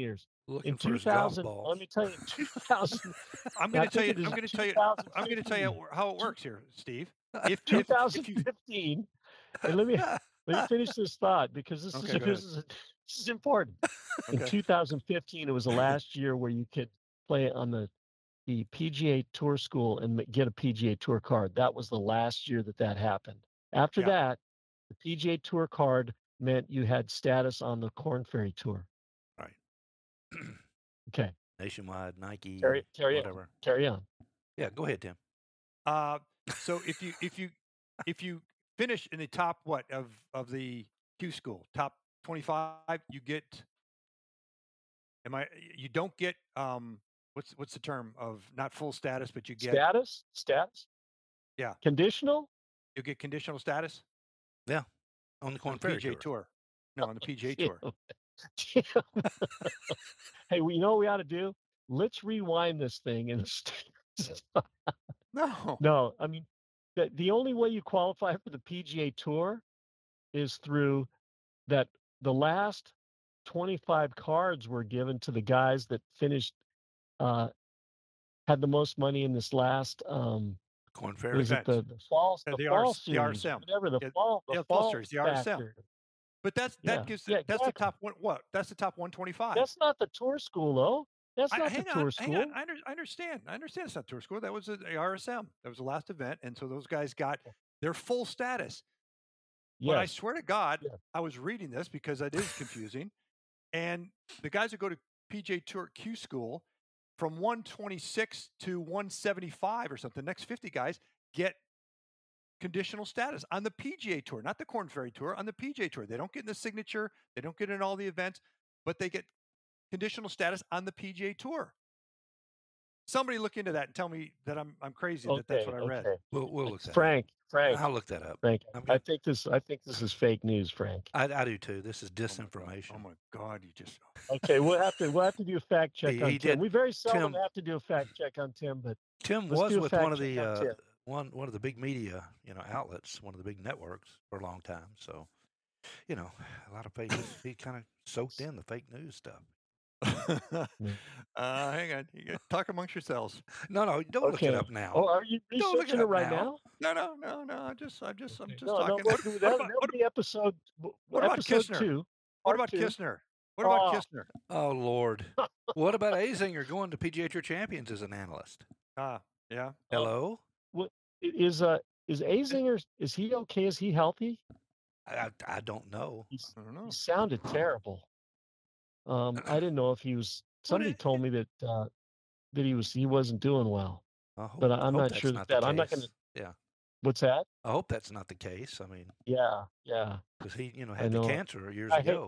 Looking In for his golf two thousand, ball. let me tell you, in two thousand, I'm now going to tell you. think of I'm this, going to tell you. I'm going to tell you how it works here, Steve. If if if you twenty fifteen, and let me let me finish this thought because this Okay, is go this is this is important. In Okay. two thousand fifteen, it was the last year where you could play on the the P G A Tour School and m- get a P G A Tour card. That was the last year that that happened. After Yeah. that, the P G A Tour card meant you had status on the Corn Ferry Tour. Right. Okay, Nationwide, Nike, carry carry on. whatever. Carry on. Yeah, go ahead, Tim. Uh, so if you if you if you finish in the top what of of the Q school top twenty-five, you get. Am I? You don't get um. What's what's the term of not full status, but you get Status? Status? Yeah. Conditional? you get conditional status Yeah, on the on Corn the Ferry P G A Tour. tour. No, on the P G A tour. Hey, well, you know what we ought to do? Let's rewind this thing and No. no, I mean the the only way you qualify for the P G A Tour is through that the last twenty-five cards were given to the guys that finished uh had the most money in this last um Corn Ferry. was it Event. the, the fall Yeah, the the fall R S the R S series M. whatever the Yeah, fall the yeah, full fall series, the R S M. factor. But that's that Yeah, gives yeah, that's the exactly. top one. What? That's the top one twenty-five. That's not the tour school though. That's I, not the hang tour on, school. hang on. I, under, I understand. I understand it's not tour school. That was a, a R S M. That was the last event, and so those guys got their full status. But I Yes. swear to God, Yeah. I was reading this because it is confusing. And the guys that go to P J Tour Q school from one twenty-six to one seventy-five or something, the next fifty guys get conditional status on the P G A Tour, not the Corn Ferry Tour, on the P G A Tour. They don't get in the signature, they don't get in all the events, but they get conditional status on the P G A Tour. Somebody look into that and tell me that I'm I'm crazy that that's Okay. what I read. Okay. We'll we'll look that Frank. up. Frank. I'll look that up. Frank. I I mean, think this. I think this is fake news, Frank. I, I do too. This is Oh my God. disinformation. Oh my God, you just Okay, we'll have to we'll have to do a fact check He- on he Tim. did- We very seldom Tim- have to do a fact check on Tim, but Tim let's was do a with fact one of check the on uh, Tim. one one of the big media, you know, outlets, one of the big networks for a long time. So, you know, a lot of fake. He kind of soaked in the fake news stuff. uh, hang on. You gotta talk amongst yourselves. No, no, don't look it Okay. up now. Oh, are you Don't look researching it it up right now. now? No, no, no, no. I just, I just, I'm Okay. just No, no, talking. we'll What, do what that. about, That'll what, be episode what about episode Kistner? two. what part about two. Kistner? What about Oh. Kistner? Oh Lord, what about Azinger going to P G A Tour Champions as an analyst? Ah, yeah. Hello, What is uh is Azinger? Is he okay? Is he healthy? I, I I don't know. He's, I don't know. he sounded terrible. Um, I didn't know if he was. Somebody it- told me that uh, that he was he wasn't doing well. I hope, But I- I I'm hope not that's sure not that- the I'm not case. gonna- Yeah, What's that? I hope that's not the case. I mean, Yeah, yeah. because he, you know, I had the know. cancer years I hate- ago.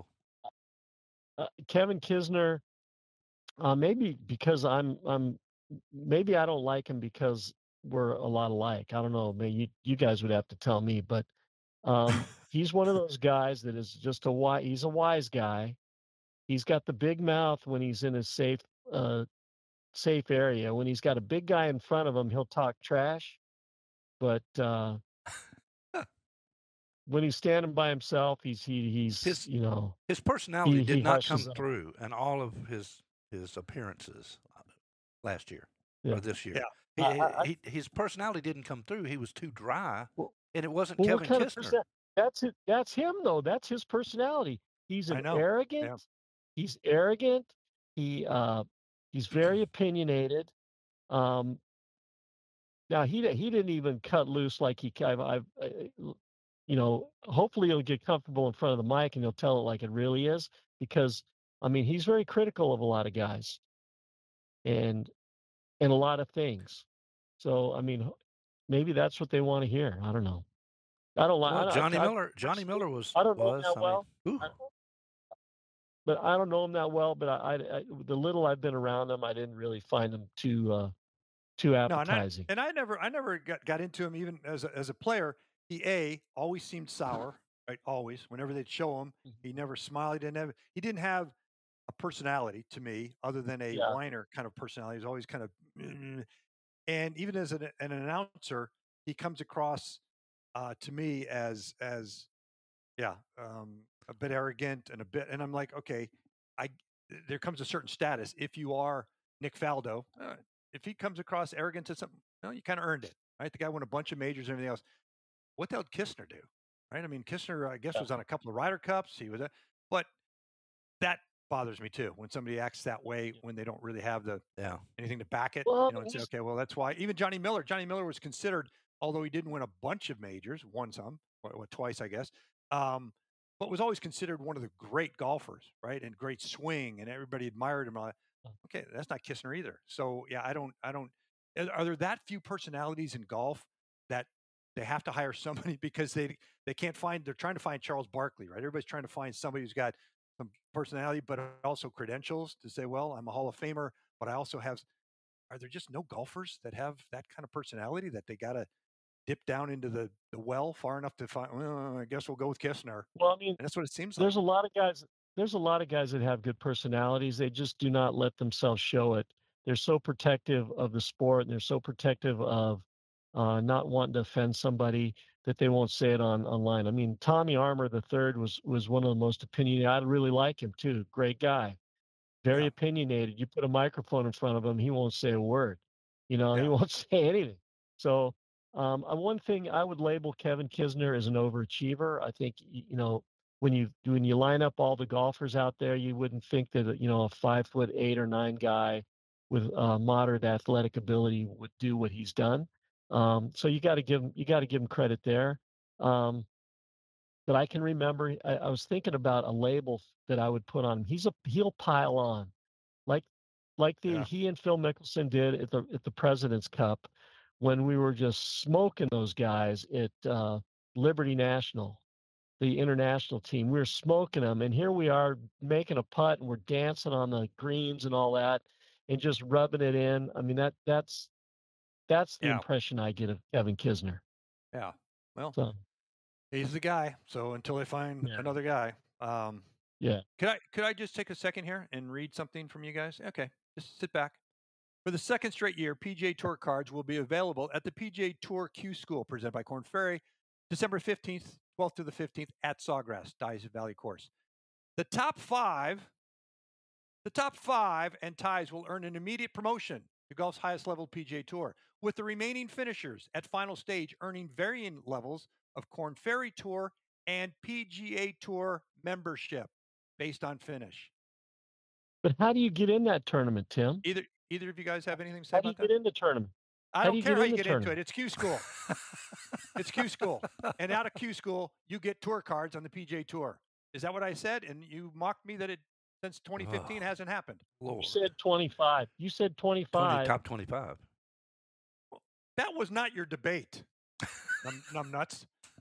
Uh, Kevin Kisner. Uh, maybe because I'm I'm maybe I don't like him because we're a lot alike. I don't know. Maybe you, you guys would have to tell me, but um, he's one of those guys that is just a wise. He's a wise guy. He's got the big mouth when he's in a safe uh, safe area. When he's got a big guy in front of him, he'll talk trash. But uh, when he's standing by himself, he's he he's His- you know His personality He- did he not come hushes up. through in all of his his appearances uh, last year Yeah. or this year. Yeah. He, I- I- he, his personality didn't come through. He was too dry, Well- and it wasn't Well, what Kevin kind of Kistner. person- That's it. That's him, though. That's his personality. He's I an know. arrogant. Yeah. He's arrogant. He uh, he's very opinionated. Um, now he di- he didn't even cut loose like he. I've, I've uh, you know. Hopefully he'll get comfortable in front of the mic and he'll tell it like it really is. Because I mean, he's very critical of a lot of guys, and and a lot of things. So I mean, maybe that's what they want to hear. I don't know. I don't like. I Well, don't- Johnny I- I- Miller. Johnny Miller was. I don't know him was, that I mean, well. ooh, I- but I don't know him that well. But I, I, I the little I've been around him, I didn't really find him too uh, too No, and I, appetizing. and I never, I never got, got into him even as a, as a player. He a always seemed sour, right? Always, whenever they'd show him, Mhm. he never smiled. He didn't have, he didn't have a personality to me other than a Yeah. whiner kind of personality. He was always kind of, "Mm." And even as an, an announcer, he comes across uh, to me as as yeah, um, a bit arrogant and a bit. And I'm like, okay, I there comes a certain status. If you are Nick Faldo, uh, if he comes across arrogant to something, well, you kind of earned it, right? The guy won a bunch of majors and everything else. What the hell did Kistner do, right? I mean, Kistner, I guess, Yeah. was on a couple of Ryder Cups. He was, a, but that bothers me too when somebody acts that way when they don't really have the Yeah. anything to back it. Well, You know, and say, he's- okay, well, that's why. Even Johnny Miller, Johnny Miller was considered, although he didn't win a bunch of majors, won some, what, what, twice, I guess, um, but was always considered one of the great golfers, right? And great swing, and everybody admired him. Uh, Okay, that's not Kistner either. So yeah, I don't, I don't. Are are there that few personalities in golf that they have to hire somebody because they they can't find? They're trying to find Charles Barkley, right? Everybody's trying to find somebody who's got some personality, but also credentials to say, well, I'm a Hall of Famer, but I also have. Are there just no golfers that have that kind of personality that they got to dip down into the, the well far enough to find? Well, I guess we'll go with Kistner. well, I mean, And that's what it seems like. there's a lot of guys. There's a lot of guys that have good personalities. They just do not let themselves show it. They're so protective of the sport, and they're so protective of uh, not wanting to offend somebody that they won't say it on online. I mean, Tommy Armour the third was was one of the most opinionated. I really like him too. Great guy, very Yeah. opinionated. You put a microphone in front of him, he won't say a word. You know, he Yeah. won't say anything. So, um, uh, one thing I would label Kevin Kisner as an overachiever. I think y- you know when you when you line up all the golfers out there, you wouldn't think that a- you know a five foot eight or nine guy with uh, moderate athletic ability would do what he's done. Um, so you got to give him you got to give him credit there. Um, but I can remember I, I was thinking about a label that I would put on him. He's a he'll pile on, like like the Yeah. he and Phil Mickelson did at the at the President's Cup when we were just smoking those guys at uh, Liberty National, the international team. We were smoking them, and here we are making a putt, and we're dancing on the greens and all that, and just rubbing it in. I mean that that's that's the Yeah. impression I get of Kevin Kisner. Yeah. Well, So he's the guy. So until they find Yeah. another guy, um, yeah, could I could I just take a second here and read something from you guys? Okay, just sit back. For the second straight year, P G A Tour cards will be available at the P G A Tour Q School presented by Korn Ferry, December fifteenth, twelfth to the fifteenth at Sawgrass, Dyes Valley Course. The top five, the top five and ties will earn an immediate promotion to golf's highest level P G A Tour, with the remaining finishers at final stage earning varying levels of Korn Ferry Tour and P G A Tour membership based on finish. but how do you get in that tournament, Tim? Either either of you guys have anything to say How do you about that? get in the tournament? I how don't do you care get how in you the get into it. tournament? It's Q School. It's Q School. And out of Q School, you get tour cards on the P G A Tour. Is that what I said? And you mocked me that it since twenty fifteen Oh. hasn't happened. Lord. You said twenty-five. You said twenty, twenty-five. top twenty-five. That was not your debate. Num, numb nuts.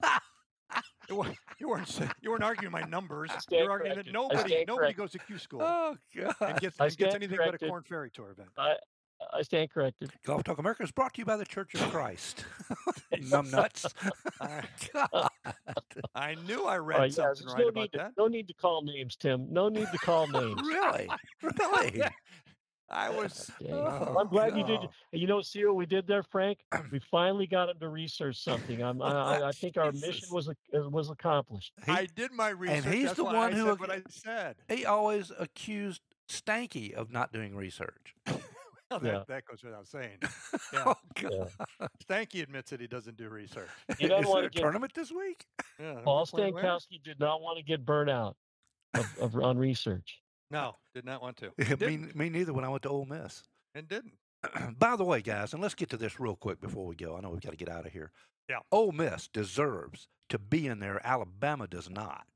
It wa- you weren't sa- you weren't arguing my numbers. I stand You're arguing that corrected. I nobody stand nobody corrected. goes to Q School Oh, and God. gets, I and gets stand anything but a corrected. Korn Ferry Tour event. I I stand corrected. Golf Talk America is brought to you by the Church of Christ. Numb nuts. I, God. I knew I All read right, yeah, something there's right no about need to that. no need to call names, Tim. No need to call names. Really? Really? I was. Dang. Oh, Well, I'm glad you did. God. You know, see what we did there, Frank? We finally got him to research something. I'm, I, I- I think our mission Jesus. was ac- was accomplished. He, I did my research. he's That's the why one I who said ag- what I said. he always accused Stanky of not doing research. Well, that, Yeah. that goes without saying. Yeah. Oh, God. Stanky admits that he doesn't do research. You don't Is wanna there a get- tournament this week? Yeah, Paul we're playing where? Stankowski did not want to get burnt out of, of on research. No, did not want to. me, Didn't, me neither when I went to Ole Miss. and didn't. By the way, guys, and let's get to this real quick before we go. I know we've got to get out of here. Yeah. Ole Miss deserves to be in there. Alabama does not.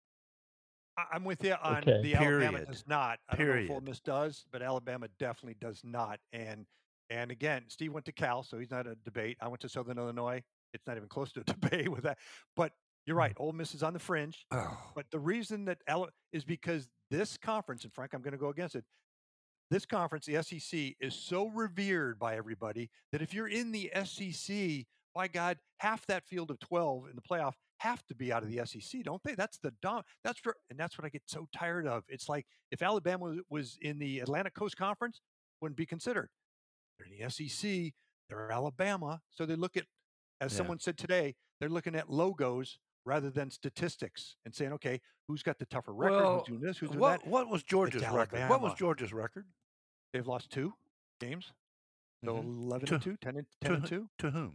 I, I'm with you on Okay. the Alabama Period. does not. I don't know if Ole Period. Miss does, but Alabama definitely does not. And and again, Steve went to Cal, so he's not a debate. I went to Southern Illinois. It's not even close to a debate with that. But you're right. Ole Miss is on the fringe. Oh, But the reason that Ala- is because this conference, and Frank, I'm going to go against it. This conference, the S E C, is so revered by everybody that if you're in the S E C, by God, half that field of twelve in the playoff have to be out of the S E C, don't they? That's the dom. That's for, and that's what I get so tired of. It's like if Alabama was- was in the Atlantic Coast Conference, wouldn't be considered. They're in the S E C. They're Alabama, so they look at, as Yeah. someone said today, they're looking at logos rather than statistics and saying, okay, who's got the tougher record? Well, who's doing this? Who's doing what that? what was Georgia's record? What was Alabama. Georgia's record? They've lost two games. So Mhm. eleven To- and two, ten and, ten to, and two. to whom?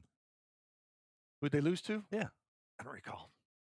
Who'd they lose to? Yeah. I don't recall.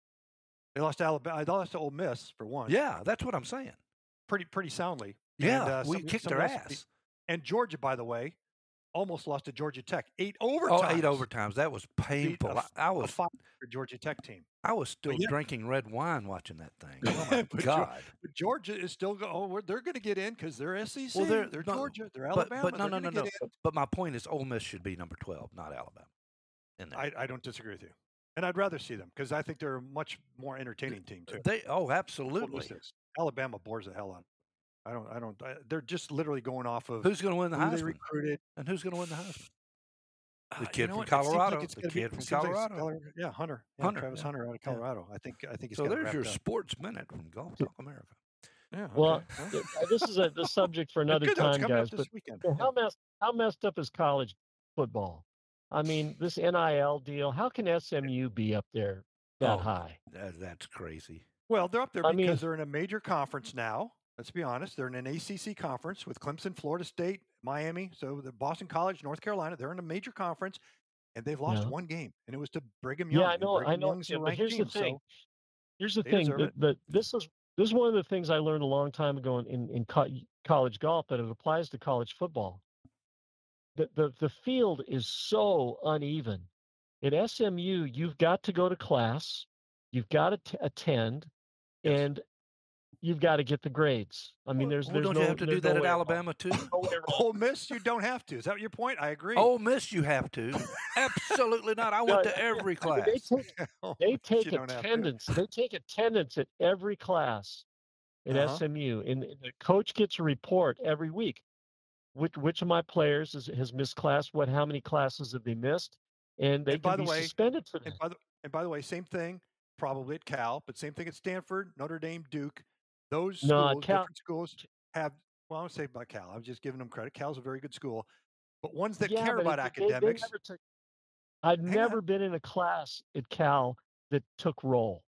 They lost to Alabama. They lost to Ole Miss for one. Yeah, that's what I'm saying. Pretty pretty soundly. Yeah, and, uh, we some- kicked some their else- ass. And Georgia, by the way, almost lost to Georgia Tech. Eight overtimes. Oh, eight overtimes. That was Beat painful. a I, f- I a was five for Georgia Tech team. I was still yeah. drinking red wine watching that thing. Oh my But Geor- God! But Georgia is still going. Oh, we're- they're going to get in because they're S E C. Well, they're- they're no, Georgia. They're but- Alabama. but no, they're no, gonna no, get in. But my point is, Ole Miss should be number twelve, not Alabama. In there. I, I don't disagree with you, and I'd rather see them because I think they're a much more entertaining team too. They oh, Ole absolutely. Miss is. Alabama bores the hell out. I don't. I don't. I, they're just literally going off of Who's going to win the who they Heisman? recruited. And who's going to win the Heisman? Uh, The you kid know from what? It seems like Colorado. it's The gonna be- kid it from seems like it's Colorado. Colorado. Yeah, Hunter. Yeah, Hunter, Travis yeah. Hunter out of Yeah. Colorado. I think. I think he's So got it there's wrapped your up. sports minute from Golf Talk America. Yeah. Well, okay. Well, th- this is a the subject for another good though. It's time, coming up guys. this But weekend. so Yeah. how messed how messed up is college football? I mean, this N I L deal. How can S M U be up there that Oh, high? That, that's crazy. Well, they're up there I because mean- they're in a major conference now. Let's be honest. They're in an A C C conference with Clemson, Florida State, Miami. So the Boston College, North Carolina. They're in a major conference, and they've lost Yeah. one game, and it was to Brigham Young. Yeah, I and know, I Brigham know. Young's a Yeah, but ranked here's the team, thing. so Here's the they thing. deserve That, it. that this is this is one of the things I learned a long time ago in in, in co- college golf, but it applies to college football. The, the the field is so uneven. At S M U, you've got to go to class, you've got to t- attend, Yes. and you've got to get the grades. I mean, Well, there's well, there's don't no you have to do there's that no at way around- Alabama too? no way around. Ole Miss, you don't have to. Is that your point? I agree. Ole Miss, you have to. Absolutely not. I went No, to every I mean, class. they take Ole they Miss, take you don't have to. attendance. They take attendance at every class at Uh-huh. S M U, and the coach gets a report every week. Which which of my players is, has missed class? What? How many classes have they missed? And they And by can the be way- suspended for And that. by the and by the way, same thing probably at Cal, but same thing at Stanford, Notre Dame, Duke. Those No, schools, Cal- different schools have. Well, I would say about Cal. I'm just giving them credit. Cal's a very good school, but ones that Yeah, care but about it- they- they academics. never took- I've Hang never on. been in a class at Cal that took roll.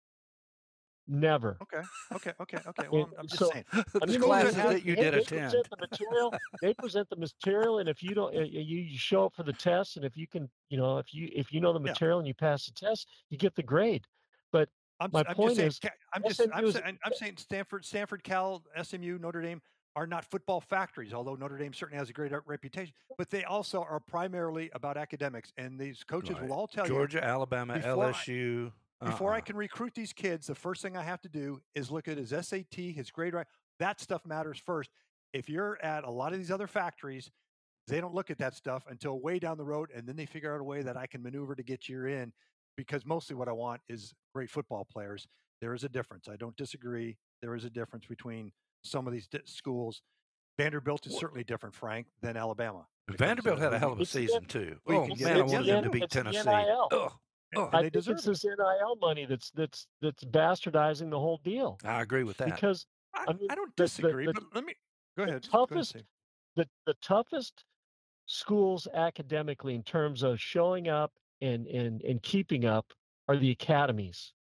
Never. Okay, okay, okay, okay. Well, I'm, I'm just So- saying. I the mean, they classes have- that you they- did they attend. present the material. They present the material, and if you don't, uh, you, you show up for the test, and if you can, you know, if you if you know the Yeah. material and you pass the test, you get the grade. But I'm, My s- I'm point just saying. is, Ca- I'm just. S M U I'm, is- saying, I'm saying Stanford, Stanford, Cal, S M U, Notre Dame are not football factories. Although Notre Dame certainly has a great uh, reputation, but they also are primarily about academics. And these coaches Right. will all tell you. Georgia, Alabama, before I- L S U. Before I uh-uh. can recruit these kids, the first thing I have to do is look at his S A T, his grade right. That stuff matters first. If you're at a lot of these other factories, they don't look at that stuff until way down the road, and then they figure out a way that I can maneuver to get you in. Because mostly what I want is great football players. There is a difference. I don't disagree. There is a difference between some of these di- schools. Vanderbilt is certainly different, Frank, than Alabama. when it comes to Vanderbilt had a hell of a It's the- season too. Well, Oh you man, can I get- wanted it's them the- to beat it's the Tennessee. N I L. Ugh. Oh, And I they think deserve it's it. this N I L money that's that's that's bastardizing the whole deal. I agree with that. Because I, I mean, I don't the- the- disagree, the- but let me go the ahead. Go ahead, toughest- Steve. the the toughest schools academically in terms of showing up and and and keeping up are the academies.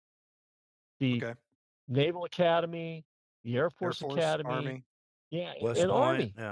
The Okay. Naval Academy, the Air Air Force, Force, Academy, Army. yeah, West and Point, Army, yeah.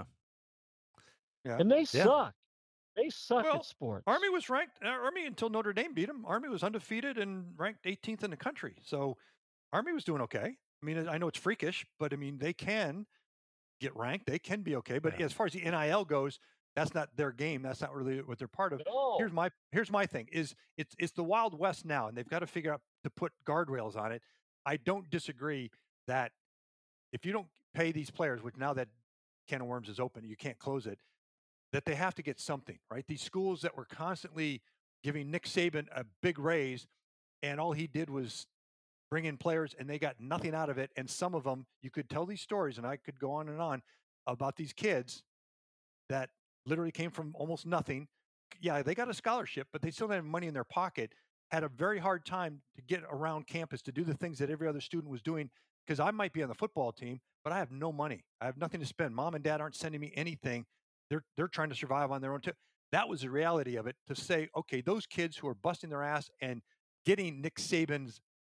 Yeah. and they Yeah. suck. They suck Well, at sports. Army was ranked. uh, Army until Notre Dame beat them. Army was undefeated and ranked eighteenth in the country. So Army was doing okay. I mean, I know it's freakish, but I mean they can get ranked. They can be okay. But Yeah. as far as the N I L goes, that's not their game. That's not really what they're part of. No. Here's my here's my thing: is it's it's the Wild West now, and they've got to figure out to put guardrails on it. I don't disagree that if you don't pay these players, which now that can of worms is open, you can't close it, that they have to get something, right? These schools that were constantly giving Nick Saban a big raise, and all he did was bring in players, and they got nothing out of it. And some of them, you could tell these stories, and I could go on and on about these kids that literally came from almost nothing. Yeah, they got a scholarship, but they still didn't have money in their pocket, had a very hard time to get around campus to do the things that every other student was doing. Because I might be on the football team, but I have no money. I have nothing to spend. Mom and dad aren't sending me anything. They're they're trying to survive on their own too. That was the reality of it. To say, okay, those kids who are busting their ass and getting Nick Saban's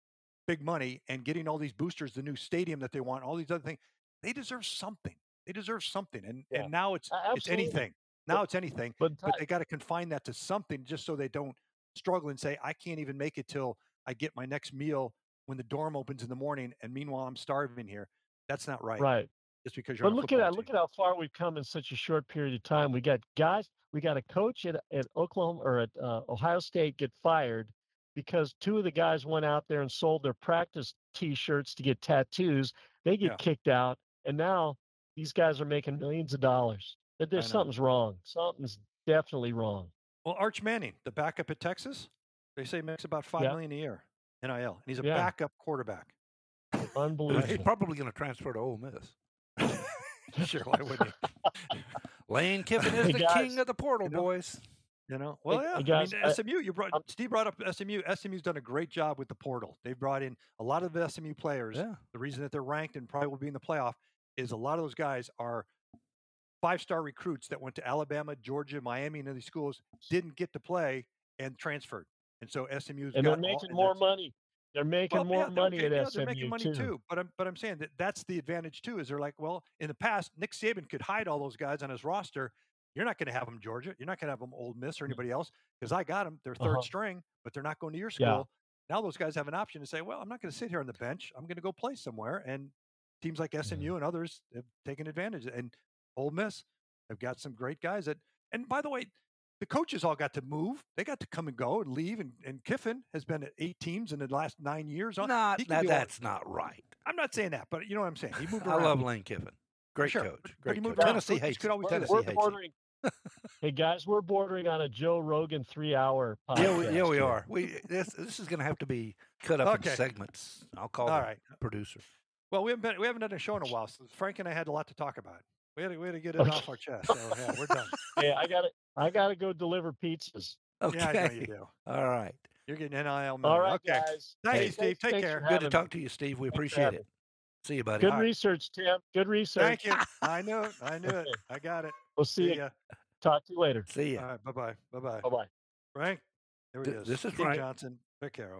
big money and getting all these boosters, the new stadium that they want, all these other things. They deserve something. They deserve something. And Yeah. and now it's A- it's absolutely. anything. Now it's anything. But But Ty- they got to confine that to something just so they don't struggle and say, I can't even make it till I get my next meal when the dorm opens in the morning, and meanwhile I'm starving here. That's not right. right. Just because you're But on a look at football that. team. Look at how far we've come in such a short period of time. We got guys. We got a coach at, at Oklahoma or at uh, Ohio State get fired because two of the guys went out there and sold their practice T-shirts to get tattoos. They get Yeah. kicked out, and now these guys are making millions of dollars. But there's I know. something's wrong. Something's definitely wrong. Well, Arch Manning, the backup at Texas, they say makes about five Yeah. million a year, N I L, and he's a Yeah. backup quarterback. Uh, He's Unbelievable. probably going to transfer to Ole Miss. Sure, why wouldn't he? Lane Kiffin is Hey, the guys, king of the portal, you know, boys. You know, well, Hey, yeah. hey, I guys, mean, I- S M U. You brought I'm- Steve brought up S M U. S M U's done a great job with the portal. They've brought in a lot of the S M U players. Yeah. The reason that they're ranked and probably will be in the playoff is a lot of those guys are five-star recruits that went to Alabama, Georgia, Miami, and other schools, didn't get to play and transferred. And so S M U's and got they're all- making and more that's- money. They're making Well, more yeah, they're money okay. at Yeah, S M they're U making money too. too. But I'm but I'm saying that that's the advantage too. Is they're like, well, in the past, Nick Saban could hide all those guys on his roster. You're not going to have them Georgia. You're not going to have them Ole Miss or anybody else because I got them. They're third Uh-huh. string, but they're not going to your school. Yeah. Now those guys have an option to say, well, I'm not going to sit here on the bench. I'm going to go play somewhere. And teams like S M U and others have taken advantage. And Ole Miss have got some great guys that. And by the way, the coaches all got to move. They got to come and go and leave. And, and Kiffin has been at eight teams in the last nine years. Not He can that, do all- that's not right. I'm not saying that, but you know what I'm saying. He moved I around. love Lane Kiffin. Great Sure, coach. but- but Great he coach. moved around. Tennessee Coaches hates could him. always do We're, that. Tennessee we're hates him. bordering. Hey guys, we're bordering on a Joe Rogan three-hour podcast. Yeah, we, yeah, we here. are. We this this is going to have to be cut up Okay. in segments. I'll call All the right. producer. Well, we haven't been, we haven't done a show in a while. So Frank and I had a lot to talk about. We had to, we had to get it Okay. off our chest. So yeah, we're done. Hey, I got to I got to go deliver pizzas. Okay. Yeah, I know you do. All right. You're getting N I L money. All right, okay. guys. Thank Hey, you, Steve. Take thanks care. for Good to having talk me. to you, Steve. We Thanks for appreciate having it. See you, buddy. Good All right. research, Tim. Good research. Thank you. I knew it. I knew it. I got it. We'll see, See you. ya. Talk to you later. See you. All right. Bye bye. Bye bye. Bye bye. Frank. There he Th- is. this is Steve Frank. Johnson. Vic Arrow.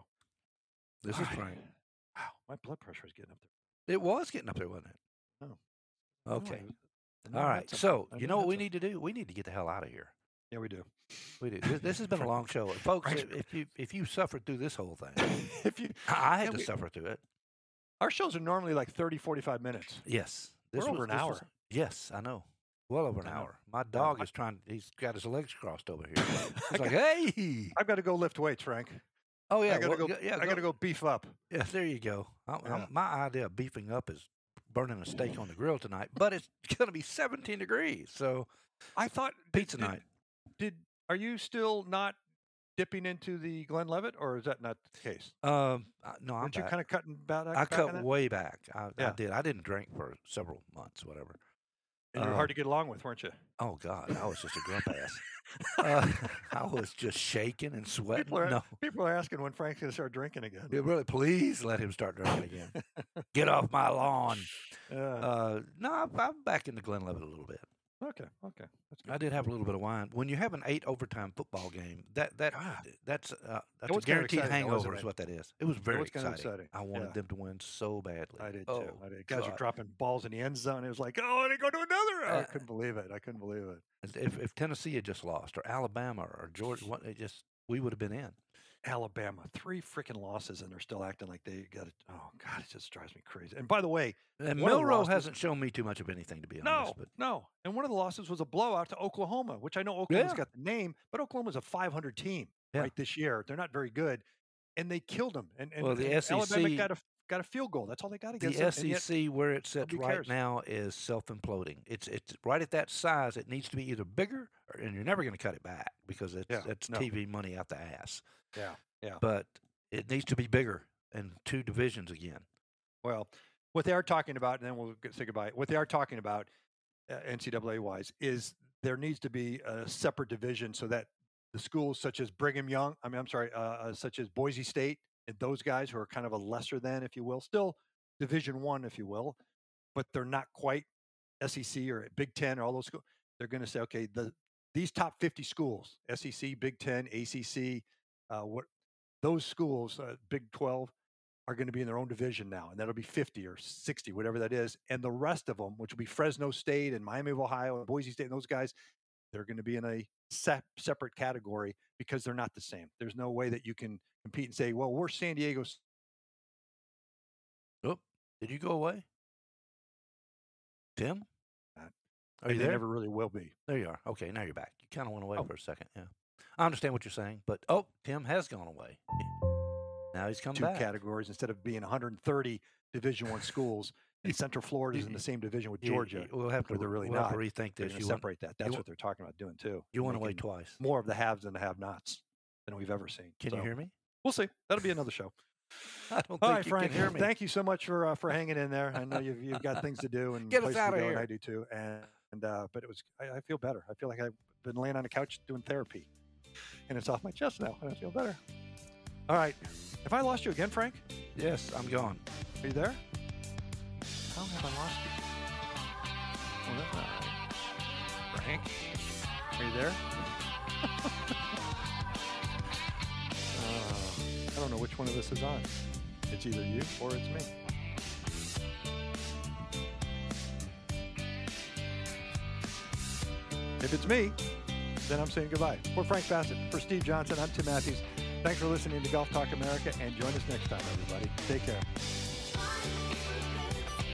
This All is right. Frank. Wow. My blood pressure is getting up there. It was getting up there, wasn't it? Oh. Okay. I know I All had right. something. So, I you knew know I what had we something. need to do? We need to get the hell out of here. Yeah, we do. We do. This, this has been a long show. Folks, Frank's- if you if you suffered through this whole thing, if you, I had Yeah, to we- suffer through it. our shows are normally like thirty, forty-five minutes. Yes. We're This over was- an this was- hour. yes, I know. Well over an I know. hour. My dog is trying. He's got his legs crossed over here. He's like, "Hey!" I've got to go lift weights, Frank. Oh yeah. I gotta well, go. Yeah. I got to go beef up. Yeah. There you go. I'm, Yeah. I'm, my idea of beefing up is burning a steak on the grill tonight, but it's going to be seventeen degrees, so I thought did- pizza did- night. Did are you still not dipping into the Glenlivet, or is that not the case? Um, uh, no, I'm Weren't you back. kind of cutting back? I back on cut that? way back. I, I Yeah. did. I didn't drink for several months, whatever. And you were uh, hard to get along with, weren't you? Oh God, I was just a grump ass. Uh, I was just shaking and sweating. People are No, people are asking when Frank's going to start drinking again. yeah, really, please let him start drinking again. Get off my lawn. Yeah. Uh, no, I'm, I'm back in the Glenlivet a little bit. okay. Okay. That's good. I did have a little bit of wine. When you have an eight overtime football game, that that God. that's uh, that's a was kind of guaranteed exciting, though, hangover, wasn't is it? what that is. It was very was kind of exciting. exciting, I wanted yeah. them to win so badly. I did oh, too. I did. Guys were God. dropping balls in the end zone. It was like, oh, they go to another. Oh, I Uh, couldn't believe it. I couldn't believe it. If if Tennessee had just lost, or Alabama, or Georgia, what, it just we would have been in. Alabama, three freaking losses, and they're still acting like they got it. Oh God, it just drives me crazy. And by the way, And one of the Milrow losses- hasn't shown me too much of anything, to be no, honest. But no. And one of the losses was a blowout to Oklahoma, which I know Oklahoma's Yeah. got the name, but Oklahoma's a five hundred team Yeah. right this year. They're not very good, and they killed them. And, and, Well, the and Alabama S E C got a got a field goal. That's all they got against the them. S and E yet- C, where it sits nobody right cares. now, is self-imploding. It's it's right at that size. It needs to be either bigger, or, and you're never going to cut it back because it's Yeah, it's no. T V money out the ass. yeah, yeah. But it needs to be bigger and two divisions again. Well, what they are talking about, and then we'll get, say goodbye. What they are talking about, uh, N C double A wise, is there needs to be a separate division so that the schools such as Brigham Young, I mean, I'm sorry, uh, uh, such as Boise State, and those guys who are kind of a lesser than, if you will, still Division One, if you will, but they're not quite S E C or Big Ten or all those schools. They're going to say, okay, the these top fifty schools, S E C, Big Ten, A C C, uh, what those schools, uh, Big twelve, are going to be in their own division now, and that'll be fifty or sixty, whatever that is. And the rest of them, which will be Fresno State and Miami of Ohio and Boise State and those guys, they're going to be in a se- separate category because they're not the same. There's no way that you can compete and say, well, we're San Diego. Oh, did you go away? Tim? Are you there? They never really will be. There you are. Okay, now you're back. You kind of went away oh. for a second. Yeah. I understand what you're saying, but oh, Tim has gone away. Now he's come Two back. Two categories instead of being one hundred thirty Division One schools. And Central Florida is in the same division with Georgia. You, you, we'll have to. They're really we'll not. Have to rethink this. You you separate want, that. That's you, what they're talking about doing too. You went away twice. More of the haves than the have-nots than we've ever seen. Can so, you hear me? We'll see. That'll be another show. I don't All think right, you Frank, can hear me. Thank you so much for uh, for hanging in there. I know you've you've got things to do and get places us out to of go, here. and I do too. And and uh, but it was I, I feel better. I feel like I've been laying on the couch doing therapy, and it's off my chest now, and I feel better. All right. Have I lost you again, Frank? Yes, I'm gone. Are you there? How have I lost you? Well, that's not right. Frank, are you there? uh, I don't know which one of us is on. It's either you or it's me. If it's me, then I'm saying goodbye. For Frank Bassett, for Steve Johnson, I'm Tim Matthews. Thanks for listening to Golf Talk America, and join us next time, everybody. Take care.